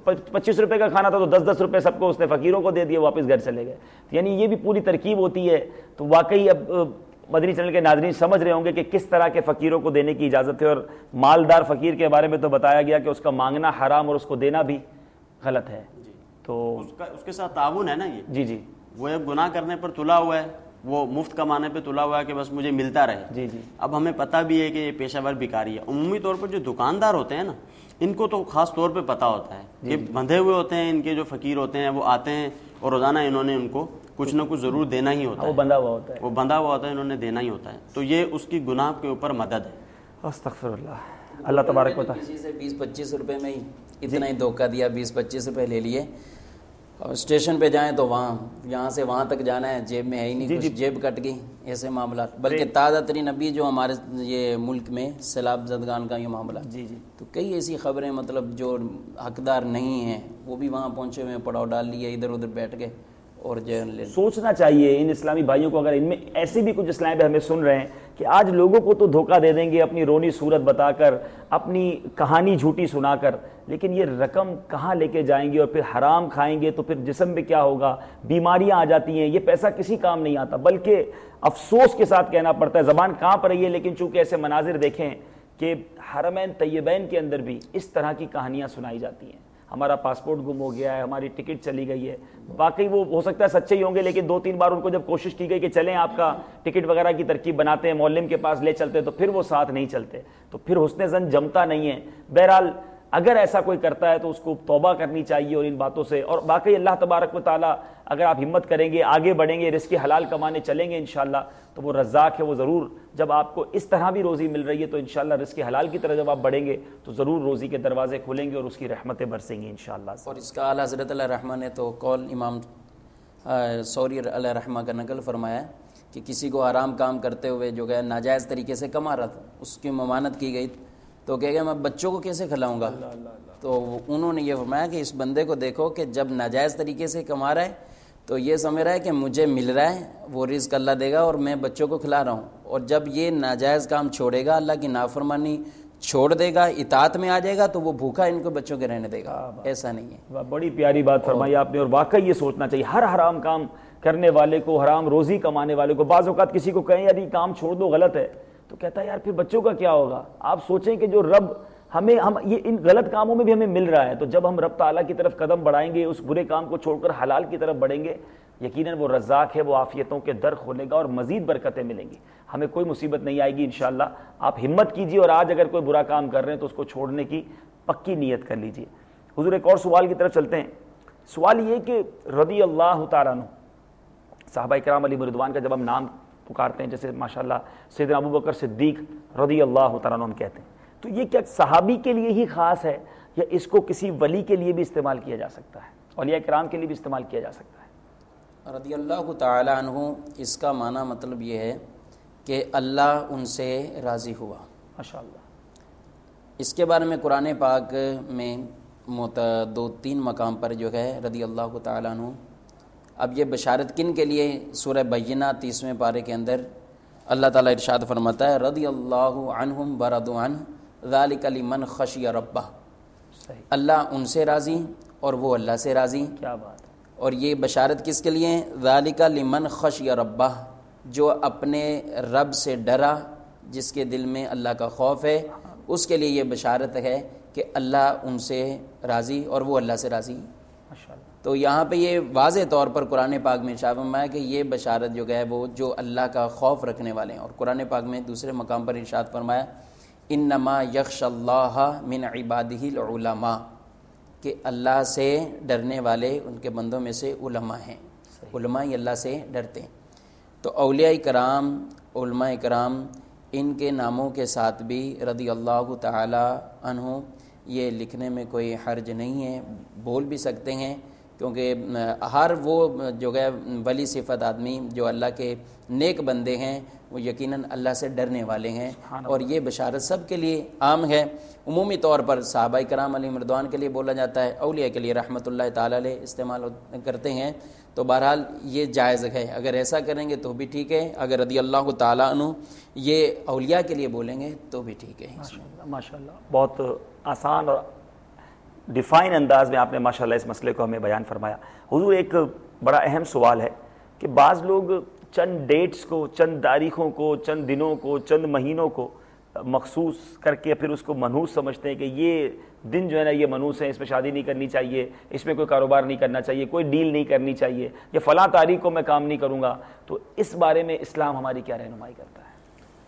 25 روپے کا کھانا تھا تو 10 روپے سب کو اس نے فقیروں کو دے دیے, واپس گھر چلے گئے. یعنی یہ بھی پوری ترکیب ہوتی ہے. تو واقعی اب مدنی چینل کے ناظرین سمجھ رہے ہوں گے کہ کس طرح کے فقیروں کو دینے کی اجازت ہے, اور مالدار فقیر کے بارے میں تو بتایا گیا کہ اس کا مانگنا حرام اور اس کو دینا بھی غلط ہے. تو اس کے ساتھ تعاون ہے نا یہ. جی جی, وہ ایک گناہ کرنے پر تلا ہوا ہے, وہ مفت کمانے پہ تلا ہوا ہے کہ بس مجھے ملتا رہے. جی جی. اب ہمیں پتہ بھی ہے کہ یہ پیشہ ور بیکاری ہے. عمومی طور پر جو دکاندار ہوتے ہیں نا, ان کو تو خاص طور پہ پتہ ہوتا ہے کہ بندھے ہوئے ہوتے ہیں, ان کے جو فقیر ہوتے ہیں وہ آتے ہیں اور روزانہ انہوں نے ان کو کچھ نہ کچھ ضرور دینا ہی ہوتا ہے. وہ بندھا ہوا ہوتا ہے, وہ بندھا ہوا ہوتا ہے, انہوں نے دینا ہی ہوتا ہے. تو یہ اس کی گناہ کے اوپر مدد ہے. استغفر اللہ. اللہ تبارک و تعالی کسی سے 20-25 روپے میں ہی اتنا ہی دھوکہ دیا, 20-25 روپے لے لیے, اور اسٹیشن پہ جائیں تو وہاں یہاں سے وہاں تک جانا ہے, جیب میں ہے ہی نہیں کچھ, جیب کٹ گئی, ایسے معاملات. بلکہ تازہ ترین ابھی جو ہمارے یہ ملک میں سیلاب زدگان کا یہ معاملہ, جی جی, تو کئی ایسی خبریں مطلب جو حقدار نہیں ہیں وہ بھی وہاں پہنچے ہوئے, پڑاؤ ڈال لیے, ادھر ادھر بیٹھ گئے. اور سوچنا چاہیے ان اسلامی بھائیوں کو, اگر ان میں ایسے بھی کچھ اسلام ہمیں سن رہے ہیں کہ آج لوگوں کو تو دھوکہ دے دیں گے اپنی رونی صورت بتا کر, اپنی کہانی جھوٹی سنا کر, لیکن یہ رقم کہاں لے کے جائیں گے, اور پھر حرام کھائیں گے تو پھر جسم میں کیا ہوگا, بیماریاں آ جاتی ہیں. یہ پیسہ کسی کام نہیں آتا, بلکہ افسوس کے ساتھ کہنا پڑتا ہے, زبان کانپ رہی ہے, لیکن چونکہ ایسے مناظر دیکھیں کہ حرمین طیبین کے اندر بھی اس طرح کی کہانیاں سنائی جاتی ہیں. ہمارا پاسپورٹ گم ہو گیا ہے, ہماری ٹکٹ چلی گئی ہے. واقعی وہ ہو سکتا ہے سچے ہی ہوں گے, لیکن 2-3 بار ان کو جب کوشش کی گئی کہ چلیں آپ کا ٹکٹ وغیرہ کی ترکیب بناتے ہیں, معلم کے پاس لے چلتے, تو پھر وہ ساتھ نہیں چلتے, تو پھر حسن ظن جمتا نہیں ہے. بہرحال اگر ایسا کوئی کرتا ہے تو اس کو توبہ کرنی چاہیے اور ان باتوں سے. اور باقی اللہ تبارک و تعالیٰ اگر آپ ہمت کریں گے, آگے بڑھیں گے, رزق حلال کمانے چلیں گے انشاءاللہ, تو وہ رزاق ہے, وہ ضرور جب آپ کو اس طرح بھی روزی مل رہی ہے تو انشاءاللہ رزق حلال کی طرف جب آپ بڑھیں گے تو ضرور روزی کے دروازے کھلیں گے اور اس کی رحمتیں برسیں گی انشاءاللہ. اور اس کا اعلیٰ حضرت علیہ رحمہ نے تو قول امام سوری علیہ رحمہ کا نقل فرمایا کہ کسی کو حرام کام کرتے ہوئے جو کہ ناجائز طریقے سے کما رہا تھا, اس کی ممانت کی گئی, تو کہے گا میں بچوں کو کیسے کھلاؤں گا. تو انہوں نے یہ فرمایا کہ اس بندے کو دیکھو کہ جب ناجائز طریقے سے کما رہا ہے تو یہ سمجھ رہا ہے کہ مجھے مل رہا ہے, وہ رزق اللہ دے گا اور میں بچوں کو کھلا رہا ہوں. اور جب یہ ناجائز کام چھوڑے گا, اللہ کی نافرمانی چھوڑ دے گا, اطاعت میں آ جائے گا, تو وہ بھوکا ان کو بچوں کے رہنے دے گا. ایسا نہیں ہے. بڑی پیاری بات فرمائی آپ نے, اور واقعی یہ سوچنا چاہیے ہر حرام کام کرنے والے کو, حرام روزی کمانے والے کو. بعض اوقات کسی کو کہیں یار یہ کام چھوڑ دو غلط ہے, تو کہتا ہے یار پھر بچوں کا کیا ہوگا. آپ سوچیں کہ جو رب ہم یہ ان غلط کاموں میں بھی ہمیں مل رہا ہے, تو جب ہم رب تعالیٰ کی طرف قدم بڑھائیں گے, اس برے کام کو چھوڑ کر حلال کی طرف بڑھیں گے, یقیناً وہ رزاق ہے, وہ عافیتوں کے در کھولے گا اور مزید برکتیں ملیں گی. ہمیں کوئی مصیبت نہیں آئے گی انشاءاللہ. آپ ہمت کیجیے, اور آج اگر کوئی برا کام کر رہے ہیں تو اس کو چھوڑنے کی پکی نیت کر لیجیے. حضور ایک اور سوال کی طرف چلتے ہیں. سوال یہ کہ رضی اللہ تعالیٰ عنہ صحابہ کرام علیہ رضوان کا جب ہم نام پکارتے ہیں, جیسے ماشاءاللہ سیدنا ابوبکر صدیق رضی اللہ تعالیٰ عنہ ہم کہتے ہیں, تو یہ کیا صحابی کے لیے ہی خاص ہے یا اس کو کسی ولی کے لیے بھی استعمال کیا جا سکتا ہے, اولیاء کرام کے لیے بھی استعمال کیا جا سکتا ہے؟ رضی اللہ تعالی عنہ اس کا معنی مطلب یہ ہے کہ اللہ ان سے راضی ہوا. ماشاءاللہ. اس کے بارے میں قرآن پاک میں 2-3 مقام پر جو ہے رضی اللہ تعالی عنہ. اب یہ بشارت کن کے لیے؟ سورہ بینہ 30ویں پارے کے اندر اللہ تعالیٰ ارشاد فرماتا ہے رضی اللہ عنہم ورضوا عنہ ذالک لمن خشی ربہ. اللہ ان سے راضی اور وہ اللہ سے راضی. کیا بات ہے. اور یہ بشارت کس کے لیے؟ ذالک لمن خشی ربہ, جو اپنے رب سے ڈرا, جس کے دل میں اللہ کا خوف ہے, اس کے لیے یہ بشارت ہے کہ اللہ ان سے راضی اور وہ اللہ سے راضی. تو یہاں پہ یہ واضح طور پر قرآن پاک میں ارشاد فرمایا کہ یہ بشارت جو ہے وہ جو اللہ کا خوف رکھنے والے ہیں. اور قرآن پاک میں دوسرے مقام پر ارشاد فرمایا انما یخشی اللہ من عبادہ العلماء, کہ اللہ سے ڈرنے والے ان کے بندوں میں سے علماء ہیں. علماء ہی اللہ سے ڈرتے ہیں. تو اولیاء کرام, علماء کرام ان کے ناموں کے ساتھ بھی رضی اللہ تعالی عنہ یہ لکھنے میں کوئی حرج نہیں ہے، بول بھی سکتے ہیں، کیونکہ ہر وہ جو ہے ولی صفت آدمی جو اللہ کے نیک بندے ہیں وہ یقیناً اللہ سے ڈرنے والے ہیں، اور یہ بشارت سب کے لیے عام ہے۔ عمومی طور پر صحابہ کرام علیہم رضوان کے لیے بولا جاتا ہے، اولیاء کے لیے رحمۃ اللہ تعالی علیہ استعمال کرتے ہیں، تو بہرحال یہ جائز ہے، اگر ایسا کریں گے تو بھی ٹھیک ہے، اگر رضی اللہ تعالیٰ عنہ یہ اولیاء کے لیے بولیں گے تو بھی ٹھیک ہے۔ ماشاءاللہ بہت آسان اور ڈیفائن انداز میں آپ نے ماشاءاللہ اس مسئلے کو ہمیں بیان فرمایا۔ حضور ایک بڑا اہم سوال ہے کہ بعض لوگ چند ڈیٹس کو، چند تاریخوں کو، چند دنوں کو، چند مہینوں کو مخصوص کر کے پھر اس کو منحوس سمجھتے ہیں کہ یہ دن جو ہے نا یہ منحوس ہیں، اس میں شادی نہیں کرنی چاہیے، اس میں کوئی کاروبار نہیں کرنا چاہیے، کوئی ڈیل نہیں کرنی چاہیے، یا فلاں تاریخ کو میں کام نہیں کروں گا۔ تو اس بارے میں اسلام ہماری کیا رہنمائی کرتا ہے؟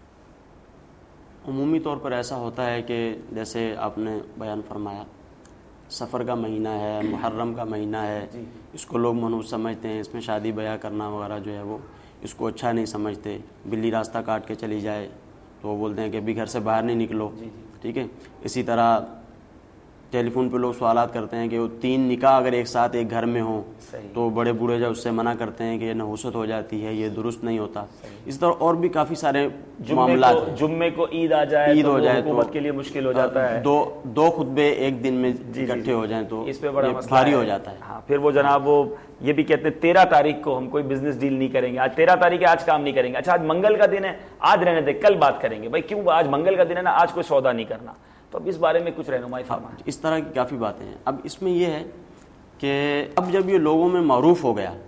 عمومی طور پر ایسا ہوتا ہے کہ جیسے آپ نے بیان فرمایا، سفر کا مہینہ ہے، محرم کا مہینہ ہے، اس کو لوگ منحوس سمجھتے ہیں، اس میں شادی بیاہ کرنا وغیرہ جو ہے وہ اس کو اچھا نہیں سمجھتے۔ بلی راستہ کاٹ کے چلی جائے تو وہ بولتے ہیں کہ ابھی گھر سے باہر نہیں نکلو، ٹھیک ہے۔ اسی طرح ٹیلی فون پہ لوگ سوالات کرتے ہیں کہ وہ 3 نکاح اگر ایک ساتھ ایک گھر میں ہوں تو بڑے بوڑھے جو اس سے منع کرتے ہیں کہ یہ نحوست ہو جاتی ہے، یہ درست نہیں ہوتا۔ اس طرح اور بھی کافی سارے معاملات ہیں۔ جمعے کو عید آ جائے عید ہو جائے تو حکومت کے لیے مشکل ہو جاتا ہے، دو خطبے ایک دن میں اکٹھے ہو جائیں تو اس پہ بڑا بھاری ہو جاتا ہے۔ ہاں، پھر وہ جناب وہ یہ بھی کہتے ہیں 13 تاریخ کو ہم کوئی بزنس ڈیل نہیں کریں گے، آج 13 تاریخ ہے آج کام نہیں کریں گے، اچھا آج منگل کا دن ہے آج رہنے دیں کل بات کریں گے۔ بھائی کیوں، آج منگل کا دن ہے نا، آج کوئی سودا نہیں کرنا۔ تو اب اس بارے میں کچھ رہنمائی فرمائیں۔ اس طرح کی کافی باتیں ہیں۔ اب اس میں یہ ہے کہ اب جب یہ لوگوں میں معروف ہو گیا،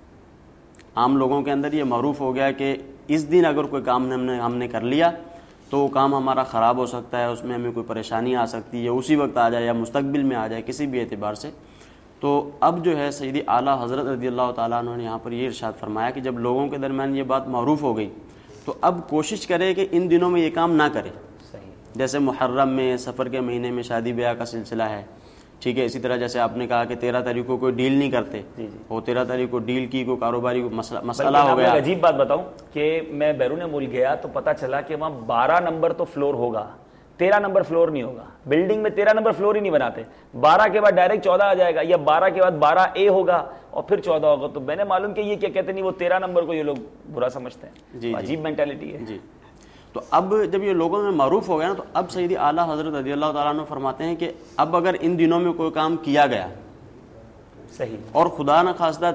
عام لوگوں کے اندر یہ معروف ہو گیا کہ اس دن اگر کوئی کام ہم نے کر لیا تو وہ کام ہمارا خراب ہو سکتا ہے، اس میں ہمیں کوئی پریشانی آ سکتی ہے، اسی وقت آ جائے یا مستقبل میں آ جائے کسی بھی اعتبار سے، تو اب جو ہے سیدی اعلیٰ حضرت رضی اللہ تعالیٰ عنہ نے یہاں پر یہ ارشاد فرمایا کہ جب لوگوں کے درمیان یہ بات معروف ہو گئی تو اب کوشش کرے کہ ان دنوں میں یہ کام نہ کرے۔ جیسے محرم میں، سفر کے مہینے میں شادی بیاہ کا سلسلہ ہے، ٹھیک ہے۔ اسی طرح جیسے آپ نے کہا کہ 13 تاریخ کو کوئی ڈیل نہیں کرتے، وہ 13 تاریخ کو ڈیل کی، کوئی کاروباری مسئلہ ہو گیا۔ عجیب بات بتاؤں کہ میں بیرون ملک گیا تو پتہ چلا کہ وہاں 12 نمبر تو فلور ہوگا، 13 نمبر فلور نہیں ہوگا۔ بلڈنگ میں 13 نمبر فلور ہی نہیں بناتے، 12 کے بعد ڈائریکٹ 14 آ جائے گا، یا 12 کے بعد 12A ہوگا اور پھر 14 ہوگا۔ تو میں نے معلوم کہ یہ کیا کہتے نہیں، وہ 13 نمبر کو یہ لوگ برا سمجھتے ہیں۔ عجیب مینٹالٹی ہے۔ جی، تو اب جب یہ لوگوں میں معروف ہو گیا نا تو اب سیدی اعلیٰ حضرت رضی اللہ تعالیٰ عنہ فرماتے ہیں کہ اب اگر ان دنوں میں کوئی کام کیا گیا صحیح، اور خدا نہ خواستہ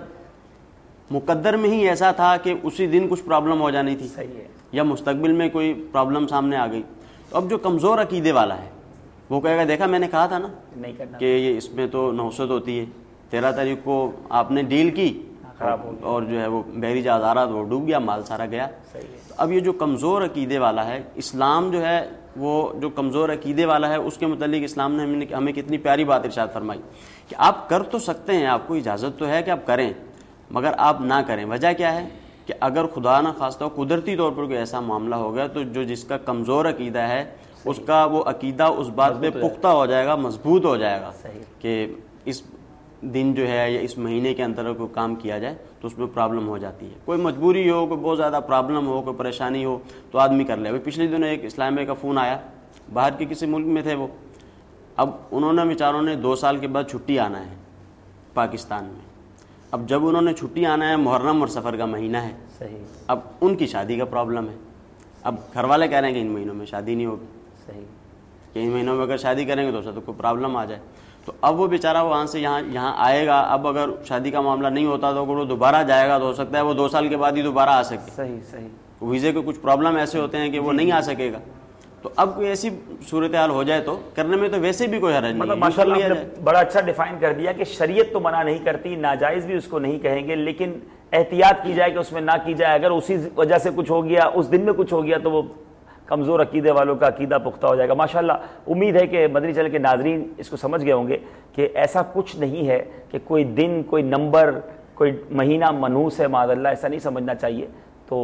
مقدر میں ہی ایسا تھا کہ اسی دن کچھ پرابلم ہو جانی تھی، صحیح ہے، یا مستقبل میں کوئی پرابلم سامنے آ گئی، تو اب جو کمزور عقیدے والا ہے وہ کہے گا دیکھا میں نے کہا تھا نا نہیں کرنا کہ یہ اس میں تو نحوست ہوتی ہے، 13 تاریخ کو آپ نے ڈیل کی اور جو ہے وہ بحری جہاز آ رہا تو وہ ڈوب گیا، مال سارا گیا۔ تو اب یہ جو کمزور عقیدے والا ہے، اسلام جو ہے وہ جو کمزور عقیدے والا ہے اس کے متعلق اسلام نے ہمیں کتنی پیاری بات ارشاد فرمائی کہ آپ کر تو سکتے ہیں، آپ کو اجازت تو ہے کہ آپ کریں، مگر آپ نہ کریں۔ وجہ کیا ہے کہ اگر خدا نہ خواستہ قدرتی طور پر کوئی ایسا معاملہ ہو گیا تو جو جس کا کمزور عقیدہ ہے اس کا وہ عقیدہ اس بات پہ پختہ ہو جائے گا، مضبوط ہو جائے گا کہ اس دن جو ہے یا اس مہینے کے اندر کوئی کام کیا جائے تو اس میں پرابلم ہو جاتی ہے، کوئی مجبوری ہو، کوئی بہت زیادہ پرابلم ہو، کوئی پریشانی ہو تو آدمی کر لے۔ ابھی پچھلے دنوں ایک اسلام بھائی کا فون آیا، باہر کے کسی ملک میں تھے وہ، اب انہوں نے بیچاروں نے 2 سال کے بعد چھٹی آنا ہے پاکستان میں۔ اب جب انہوں نے چھٹی آنا ہے، محرم اور سفر کا مہینہ ہے، صحیح، اب ان کی شادی کا پرابلم ہے، اب گھر والے کہہ رہے ہیں کہ ان مہینوں میں شادی نہیں ہوگی، صحیح، کہ ان مہینوں میں اگر شادی کریں گے تو اسے تو کوئی پرابلم آ جائے۔ تو اب وہ بیچارہ وہاں سے یہاں آئے گا، اب اگر شادی کا معاملہ نہیں ہوتا تو اگر وہ دوبارہ جائے گا تو ہو سکتا ہے وہ 2 سال کے بعد ہی دوبارہ آ سکے، صحیح، صحیح، ویزے کے کچھ پرابلم ایسے ہوتے ہیں کہ وہ نہیں آ سکے گا۔ تو اب کوئی ایسی صورتحال ہو جائے تو کرنے میں تو ویسے بھی کوئی حرج نہیں مطلب ہے، ماشاءاللہ آپ نے بڑا اچھا ڈیفائن کر دیا کہ شریعت تو منع نہیں کرتی، ناجائز بھی اس کو نہیں کہیں گے، لیکن احتیاط کی جائے کہ اس میں نہ کی جائے۔ اگر اسی وجہ سے کچھ ہو گیا، اس دن میں کچھ ہو گیا تو وہ کمزور عقیدے والوں کا عقیدہ پختہ ہو جائے گا۔ ماشاءاللہ امید ہے کہ مدنی چینل کے ناظرین اس کو سمجھ گئے ہوں گے کہ ایسا کچھ نہیں ہے کہ کوئی دن، کوئی نمبر، کوئی مہینہ منحوس ہے، معاذ اللہ، ایسا نہیں سمجھنا چاہیے۔ تو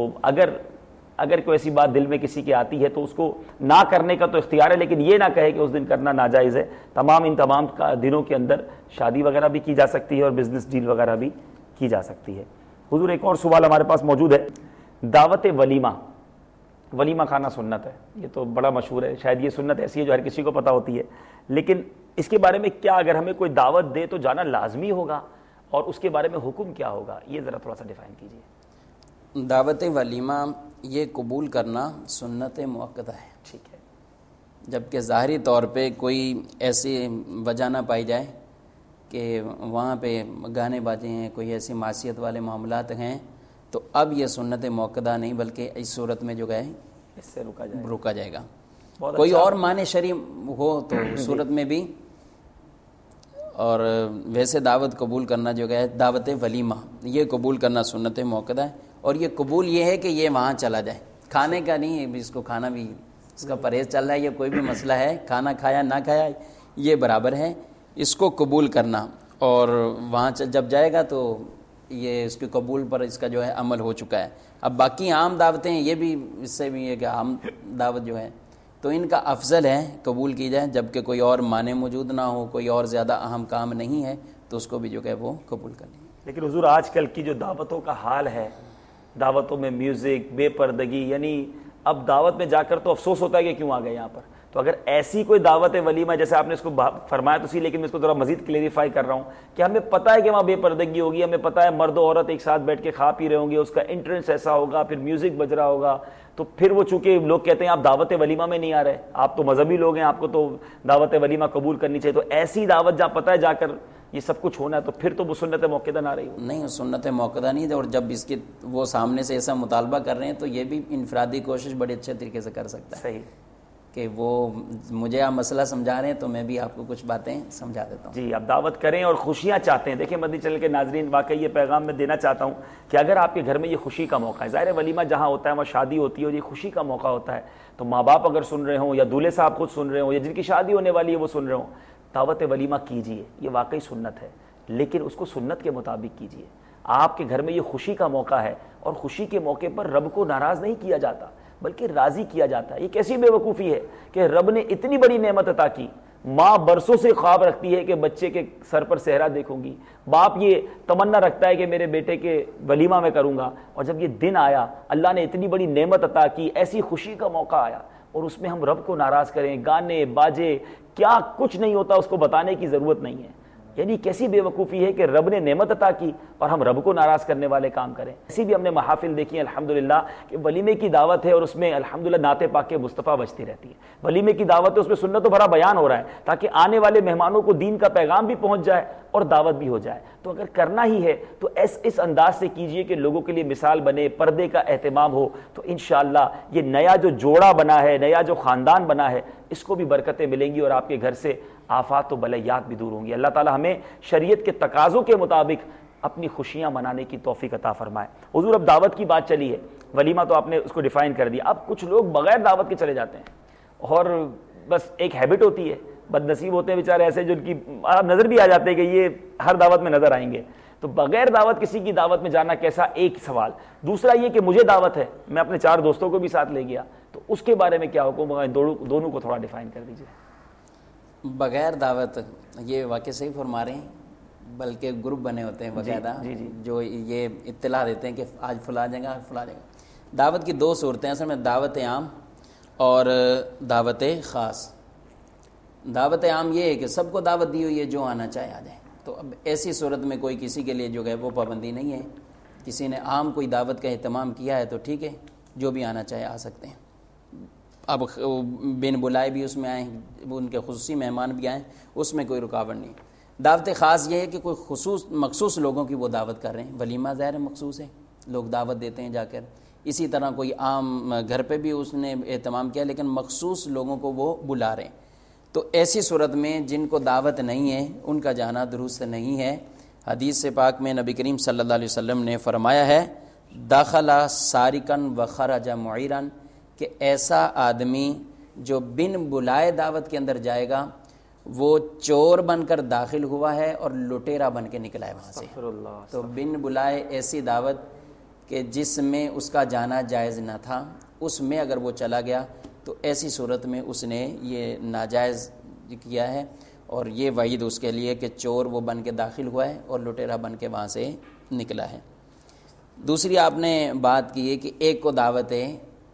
اگر کوئی ایسی بات دل میں کسی کی آتی ہے تو اس کو نہ کرنے کا تو اختیار ہے، لیکن یہ نہ کہے کہ اس دن کرنا ناجائز ہے۔ ان تمام دنوں کے اندر شادی وغیرہ بھی کی جا سکتی ہے اور بزنس ڈیل وغیرہ بھی کی جا سکتی ہے۔ حضور ایک اور سوال ہمارے پاس موجود ہے، دعوت ولیمہ ولیمہ کھانا سنت ہے، یہ تو بڑا مشہور ہے، شاید یہ سنت ایسی ہے جو ہر کسی کو پتہ ہوتی ہے، لیکن اس کے بارے میں کیا اگر ہمیں کوئی دعوت دے تو جانا لازمی ہوگا، اور اس کے بارے میں حکم کیا ہوگا، یہ ذرا تھوڑا سا ڈیفائن کیجیے۔ دعوت ولیمہ یہ قبول کرنا سنت مؤکدہ ہے، ٹھیک ہے، جبکہ ظاہری طور پہ کوئی ایسی وجہ نہ پائی جائے کہ وہاں پہ گانے باجے ہیں، کوئی ایسی معصیت والے معاملات ہیں، تو اب یہ سنت مؤکدہ نہیں بلکہ اس صورت میں جو ہے اس سے رکا جائے گا۔ بہت کوئی اچھا۔ اور معنی شرعی ہو تو اس صورت میں بھی، اور ویسے دعوت قبول کرنا جو ہے دعوت ولیمہ یہ قبول کرنا سنت مؤکدہ ہے، اور یہ قبول یہ ہے کہ یہ وہاں چلا جائے، کھانے کا نہیں ہے، اس کو کھانا بھی اس کا پرہیز چل رہا ہے، یہ کوئی بھی مسئلہ ہے، کھانا کھایا نہ کھایا یہ برابر ہے، اس کو قبول کرنا، اور وہاں جب جائے گا تو یہ اس کے قبول پر اس کا جو ہے عمل ہو چکا ہے۔ اب باقی عام دعوتیں یہ بھی اس سے بھی ہے کہ عام دعوت جو ہے تو ان کا افضل ہے قبول کی جائے، جبکہ کوئی اور معنی موجود نہ ہو، کوئی اور زیادہ اہم کام نہیں ہے تو اس کو بھی جو ہے وہ قبول کر لیں۔ لیکن حضور آج کل کی جو دعوتوں کا حال ہے، دعوتوں میں میوزک، بے پردگی، یعنی اب دعوت میں جا کر تو افسوس ہوتا ہے کہ کیوں آ گئے یہاں پر، تو اگر ایسی کوئی دعوت ولیمہ جیسے آپ نے اس کو فرمایا تو سی، لیکن میں اس کو ذرا مزید کلیریفائی کر رہا ہوں کہ ہمیں پتہ ہے کہ وہاں بے پردگی ہوگی، ہمیں پتہ ہے مرد و عورت ایک ساتھ بیٹھ کے کھا پی رہے ہوں گے، اس کا انٹرنس ایسا ہوگا، پھر میوزک بج رہا ہوگا، تو پھر وہ چونکہ لوگ کہتے ہیں آپ دعوت ولیمہ میں نہیں آ رہے، آپ تو مذہبی لوگ ہیں، آپ کو تو دعوت ولیمہ قبول کرنی چاہیے، تو ایسی دعوت جہاں پتہ ہے جا کر یہ سب کچھ ہونا ہے تو پھر تو وہ سنت موقعہ نہ رہی ہو۔ نہیں، سنت موقعہ نہیں ہے، اور جب اس کے وہ سامنے سے ایسا مطالبہ کر رہے ہیں تو یہ بھی انفرادی کوشش بڑے اچھے طریقے سے کر سکتا ہے، صحیح، کہ وہ مجھے آپ مسئلہ سمجھا رہے ہیں تو میں بھی آپ کو کچھ باتیں سمجھا دیتا ہوں۔ جی، آپ دعوت کریں اور خوشیاں چاہتے ہیں۔ دیکھیں مدنی چینل کے ناظرین، واقعی یہ پیغام میں دینا چاہتا ہوں کہ اگر آپ کے گھر میں یہ خوشی کا موقع ہے، ظاہر ولیمہ جہاں ہوتا ہے وہاں شادی ہوتی ہے اور یہ خوشی کا موقع ہوتا ہے، تو ماں باپ اگر سن رہے ہوں یا دولہے صاحب خود سن رہے ہوں یا جن کی شادی ہونے والی ہے وہ سن رہے ہوں، دعوت ولیمہ کیجیے، یہ واقعی سنت ہے، لیکن اس کو سنت کے مطابق کیجیے۔ آپ کے گھر میں یہ خوشی کا موقع ہے، اور خوشی کے موقع پر رب کو ناراض نہیں کیا جاتا بلکہ راضی کیا جاتا ہے۔ یہ کیسی بے وقوفی ہے کہ رب نے اتنی بڑی نعمت عطا کی، ماں برسوں سے خواب رکھتی ہے کہ بچے کے سر پر صحرا دیکھوں گی، باپ یہ تمنا رکھتا ہے کہ میرے بیٹے کے ولیمہ میں کروں گا، اور جب یہ دن آیا اللہ نے اتنی بڑی نعمت عطا کی، ایسی خوشی کا موقع آیا، اور اس میں ہم رب کو ناراض کریں، گانے باجے کیا کچھ نہیں ہوتا اس کو بتانے کی ضرورت نہیں ہے۔ یعنی کیسی بے وقوفی ہے کہ رب نے نعمت عطا کی اور ہم رب کو ناراض کرنے والے کام کریں۔ ایسی بھی ہم نے محافل دیکھی ہیں الحمدللہ کہ ولیمے کی دعوت ہے اور اس میں الحمدللہ نعت پاک مصطفیٰ بجتی رہتی ہے، ولیمے کی دعوت ہے اس میں سنت و بھرا بیان ہو رہا ہے تاکہ آنے والے مہمانوں کو دین کا پیغام بھی پہنچ جائے اور دعوت بھی ہو جائے۔ تو اگر کرنا ہی ہے تو اس انداز سے کیجئے کہ لوگوں کے لیے مثال بنے، پردے کا اہتمام ہو، تو انشاءاللہ یہ نیا جو جوڑا بنا ہے، نیا جو خاندان بنا ہے، اس کو بھی برکتیں ملیں گی اور آپ کے گھر سے آفات و بلیات بھی دور ہوں گی۔ اللہ تعالی ہمیں شریعت کے تقاضوں کے مطابق اپنی خوشیاں منانے کی توفیق عطا فرمائے۔ حضور اب دعوت کی بات چلی ہے، ولیمہ تو آپ نے اس کو ڈیفائن کر دیا، اب کچھ لوگ بغیر دعوت کے چلے جاتے ہیں اور بس ایک ہیبٹ ہوتی ہے، بد نصیب ہوتے ہیں بیچارے ایسے جو ان کی آپ نظر بھی آ جاتے ہیں کہ یہ ہر دعوت میں نظر آئیں گے، تو بغیر دعوت کسی کی دعوت میں جانا کیسا، ایک سوال۔ دوسرا یہ کہ مجھے دعوت ہے، میں اپنے 4 دوستوں کو بھی ساتھ لے گیا، تو اس کے بارے میں کیا حکم ہوگا، دونوں کو تھوڑا ڈیفائن کر دیجیے۔ بغیر دعوت یہ واقع صحیح فرما رہے ہیں، بلکہ گروپ بنے ہوتے ہیں باقاعدہ جو یہ اطلاع دیتے ہیں کہ آج فلاں جگہ فلاں جگہ۔ دعوت کی 2 صورتیں اصل میں دعوت عام اور دعوت خاص۔ دعوت عام یہ ہے کہ سب کو دعوت دی ہوئی ہے، جو آنا چاہے آ جائے، تو اب ایسی صورت میں کوئی کسی کے لیے جو ہے وہ پابندی نہیں ہے، کسی نے عام کوئی دعوت کا اہتمام کیا ہے تو ٹھیک ہے، جو بھی آنا چاہے آ سکتے ہیں۔ اب بن بلائے بھی اس میں آئیں، ان کے خصوصی مہمان بھی آئیں، اس میں کوئی رکاوٹ نہیں۔ دعوت خاص یہ ہے کہ کوئی مخصوص لوگوں کی وہ دعوت کر رہے ہیں، ولیمہ ظاہر مخصوص ہے، لوگ دعوت دیتے ہیں جا کر، اسی طرح کوئی عام گھر پہ بھی اس نے اہتمام کیا لیکن مخصوص لوگوں کو وہ بلا رہے ہیں، تو ایسی صورت میں جن کو دعوت نہیں ہے ان کا جانا درست نہیں ہے۔ حدیث پاک میں نبی کریم صلی اللہ علیہ وسلم نے فرمایا ہے، داخلہ سارکن و خرج معیرن، کہ ایسا آدمی جو بن بلائے دعوت کے اندر جائے گا وہ چور بن کر داخل ہوا ہے اور لٹیرا بن کے نکلا ہے وہاں سے۔ تو بن بلائے ایسی دعوت کہ جس میں اس کا جانا جائز نہ تھا، اس میں اگر وہ چلا گیا تو ایسی صورت میں اس نے یہ ناجائز کیا ہے، اور یہ وعید اس کے لیے کہ چور وہ بن کے داخل ہوا ہے اور لٹیرا بن کے وہاں سے نکلا ہے۔ دوسری آپ نے بات کی ہے کہ ایک کو دعوت ہے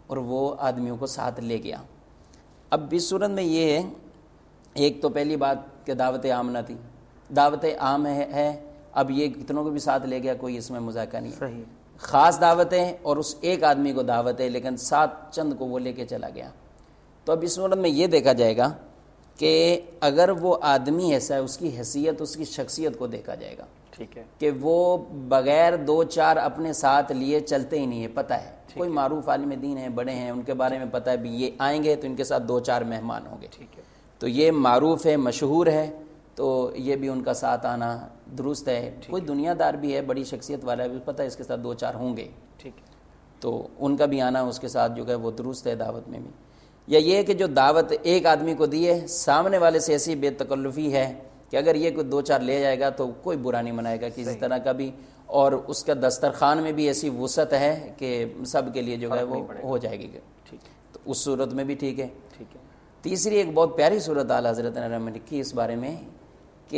اور وہ آدمیوں کو ساتھ لے گیا۔ اب اس صورت میں یہ ہے، ایک تو پہلی بات کہ دعوت عام نہ تھی، دعوت عام ہے، اب یہ کتنوں کو بھی ساتھ لے گیا، کوئی اس میں مذاکرہ نہیں ہے، صحیح، خاص دعوت ہے اور اس ایک آدمی کو دعوت ہے، لیکن ساتھ چند کو وہ لے کے چلا گیا۔ تو اب اس صورت میں یہ دیکھا جائے گا کہ اگر وہ آدمی ایسا ہے، اس کی حیثیت، اس کی شخصیت کو دیکھا جائے گا ٹھیک ہے، کہ وہ بغیر 2-4 اپنے ساتھ لیے چلتے ہی نہیں ہے، پتہ ہے کوئی معروف عالم دین ہیں، بڑے ہیں، ان کے بارے میں پتہ ہے بھی یہ آئیں گے تو ان کے ساتھ 2-4 مہمان ہوں گے، ٹھیک ہے، تو یہ معروف ہے، مشہور ہے، تو یہ بھی ان کا ساتھ آنا درست ہے۔ کوئی دنیا دار بھی ہے، بڑی شخصیت والا ہے، بھی پتہ ہے اس کے ساتھ 2-4 ہوں گے، ٹھیک ہے، تو ان کا بھی آنا اس کے ساتھ جو ہے وہ درست ہے دعوت میں بھی۔ یا یہ کہ جو دعوت ایک آدمی کو دی ہے، سامنے والے سے ایسی بے تکلفی ہے کہ اگر یہ کوئی 2-4 لے جائے گا تو کوئی برا نہیں منائے گا کسی طرح کا بھی، اور اس کا دسترخوان میں بھی ایسی وسعت ہے کہ سب کے لیے جو ہے وہ ہو جائے گی، تو اس صورت میں بھی ٹھیک ہے۔ ٹھیک ہے، تیسری ایک بہت پیاری صورت اعلیٰ حضرت نے لکھی اس بارے میں کہ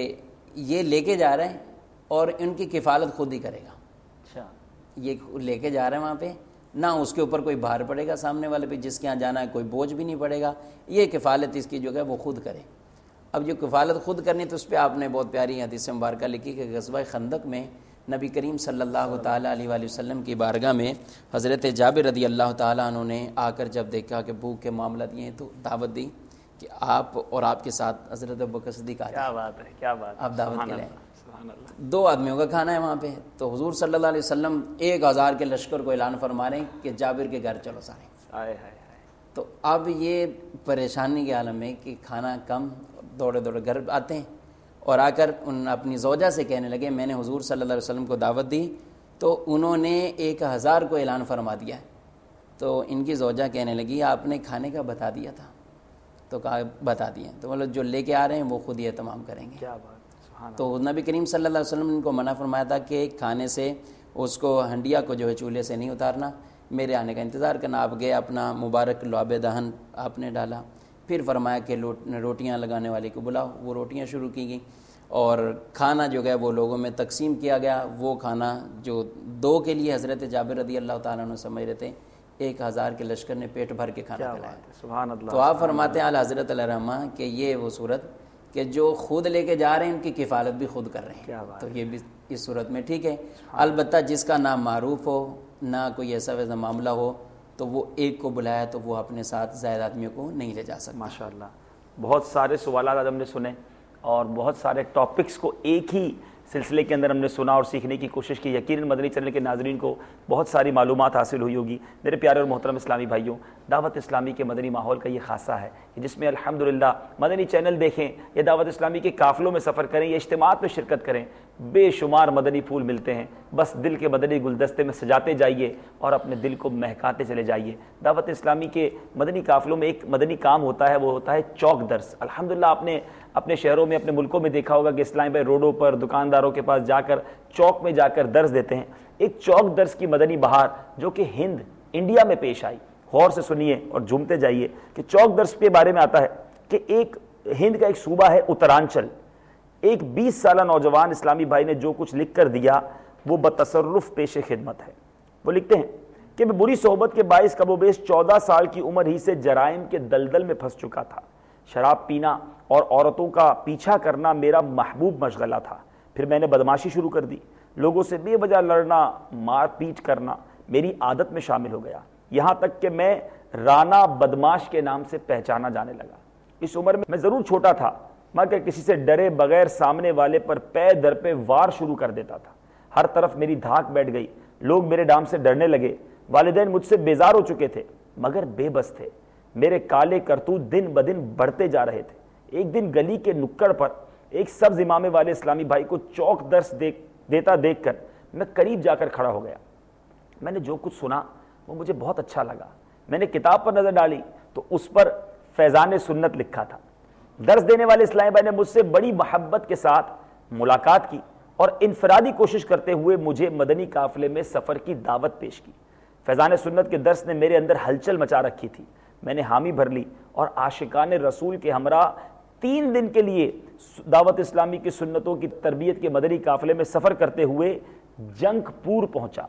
یہ لے کے جا رہے ہیں اور ان کی کفالت خود ہی کرے گا، اچھا، یہ لے کے جا رہے ہیں وہاں پہ، نہ اس کے اوپر کوئی بھار پڑے گا، سامنے والے پہ جس کے یہاں جانا ہے کوئی بوجھ بھی نہیں پڑے گا، یہ کفالت اس کی جو ہے وہ خود کرے۔ اب جو کفالت خود کرنی تو اس پہ آپ نے بہت پیاری حدیث مبارکہ لکھی کہ غزوہ خندق میں نبی کریم صلی اللہ تعالیٰ علیہ وآلہ وسلم کی بارگاہ میں حضرت جابر رضی اللہ تعالیٰ عنہ نے آ کر جب دیکھا کہ بھوک کے معاملات یہ ہیں تو دعوت دی کہ آپ اور آپ کے ساتھ حضرت ابوبکر صدیق آ جائیں، کیا بات ہے، کیا بات ہے، آپ دعوت کے لیں۔ سبحان اللہ، 2 آدمیوں کا کھانا ہے وہاں پہ، تو حضور صلی اللہ علیہ وسلم 1000 کے لشکر کو اعلان فرما رہے ہیں کہ جابر کے گھر چلو سارے۔ ہائے ہائے ہائے، تو اب یہ پریشانی کے عالم میں کہ کھانا کم، دوڑے دوڑے گھر آتے ہیں اور آ کر ان اپنی زوجہ سے کہنے لگے میں نے حضور صلی اللہ علیہ وسلم کو دعوت دی تو انہوں نے 1000 کو اعلان فرما دیا ہے۔ تو ان کی زوجہ کہنے لگی آپ نے کھانے کا بتا دیا تھا، تو کہا بتا دیا، تو بولے جو لے کے آ رہے ہیں وہ خود یہ تمام کریں گے۔ کیا بات، سبحان تو نبی کریم صلی اللہ علیہ وسلم نے ان کو منع فرمایا تھا کہ کھانے سے اس کو ہنڈیا کو جو ہے چولہے سے نہیں اتارنا، میرے آنے کا انتظار کرنا۔ آپ گئے، اپنا مبارک لعاب دہن آپ نے ڈالا، پھر فرمایا کہ روٹیاں لگانے والے کو بلاؤ، وہ روٹیاں شروع کی گئیں اور کھانا جو ہے وہ لوگوں میں تقسیم کیا گیا۔ وہ کھانا جو 2 کے لیے حضرت جابر رضی اللہ تعالیٰ عنہ سمجھ رہے تھے، 1000 کے لشکر نے پیٹ بھر کے کھانا کھلایا۔ سبحان اللہ، تو آپ فرماتے ہیں اعلیٰ حضرت علیہ رحمہ کہ یہ وہ صورت کہ جو خود لے کے جا رہے ہیں ان کی کفالت بھی خود کر رہے ہیں، تو یہ بھی اس صورت میں ٹھیک ہے۔ البتہ جس کا نہ معروف ہو نہ کوئی ایسا ویسا معاملہ ہو تو وہ ایک کو بلایا تو وہ اپنے ساتھ زائد آدمیوں کو نہیں لے جا سکتا۔ ماشاءاللہ، بہت سارے سوالات آج ہم نے سنے اور بہت سارے ٹاپکس کو ایک ہی سلسلے کے اندر ہم نے سنا اور سیکھنے کی کوشش کی۔ یقیناً مدنی چینل کے ناظرین کو بہت ساری معلومات حاصل ہوئی ہوگی۔ میرے پیارے اور محترم اسلامی بھائیوں، دعوت اسلامی کے مدنی ماحول کا یہ خاصہ ہے کہ جس میں الحمدللہ مدنی چینل دیکھیں یا دعوت اسلامی کے قافلوں میں سفر کریں یا اجتماعات میں شرکت کریں، بے شمار مدنی پھول ملتے ہیں۔ بس دل کے مدنی گلدستے میں سجاتے جائیے اور اپنے دل کو مہکاتے چلے جائیے۔ دعوت اسلامی کے مدنی قافلوں میں ایک مدنی کام ہوتا ہے، وہ ہوتا ہے چوک درس۔ الحمدللہ آپ نے اپنے شہروں میں اپنے ملکوں میں دیکھا ہوگا کہ اسلامی بھائی روڈوں پر دکانداروں کے پاس جا کر چوک میں جا کر درس دیتے ہیں۔ ایک چوک درس کی مدنی بہار جو کہ ہند انڈیا میں پیش آئی، غور سے سنیے اور جھومتے جائیے کہ چوک درس کے بارے میں آتا ہے کہ ایک ہند کا ایک صوبہ ہے اترانچل، ایک 20 سالہ نوجوان اسلامی بھائی نے جو کچھ لکھ کر دیا وہ بتصرف پیش خدمت ہے۔ وہ لکھتے ہیں کہ میں بری صحبت کے باعث کم و بیش 14 سال کی عمر ہی سے جرائم کے دلدل میں پھنس چکا تھا۔ شراب پینا اور عورتوں کا پیچھا کرنا میرا محبوب مشغلہ تھا۔ پھر میں نے بدماشی شروع کر دی، لوگوں سے بے وجہ لڑنا، مار پیٹ کرنا میری عادت میں شامل ہو گیا، یہاں تک کہ میں رانا بدماش کے نام سے پہچانا جانے لگا۔ اس عمر میں ضرور چھوٹا تھا مگر کسی سے ڈرے بغیر سامنے والے پر پے در پہ وار شروع کر دیتا تھا۔ ہر طرف میری دھاک بیٹھ گئی، لوگ میرے نام سے ڈرنے لگے۔ والدین مجھ سے بیزار ہو چکے تھے مگر بے بس تھے۔ میرے کالے کرتوت دن بدن بڑھتے جا رہے تھے۔ ایک دن گلی کے نکڑ پر ایک سبز امامے والے اسلامی بھائی کو چوک درس دیتا دیکھ کر میں قریب جا کر کھڑا ہو گیا۔ میں نے جو کچھ سنا وہ مجھے بہت اچھا لگا۔ میں نے کتاب پر نظر ڈالی تو اس پر فیضان سنت لکھا تھا۔ درس دینے والے اسلامی بھائی نے مجھ سے بڑی محبت کے ساتھ ملاقات کی اور انفرادی کوشش کرتے ہوئے مجھے مدنی قافلے میں سفر کی دعوت پیش کی۔ فیضان سنت کے درس نے میرے اندر ہلچل مچا رکھی تھی۔ میں نے حامی بھر لی اور عاشقان رسول کے ہمراہ 3 دن کے لیے دعوت اسلامی کی سنتوں کی تربیت کے مدنی قافلے میں سفر کرتے ہوئے جنگ پور پہنچا۔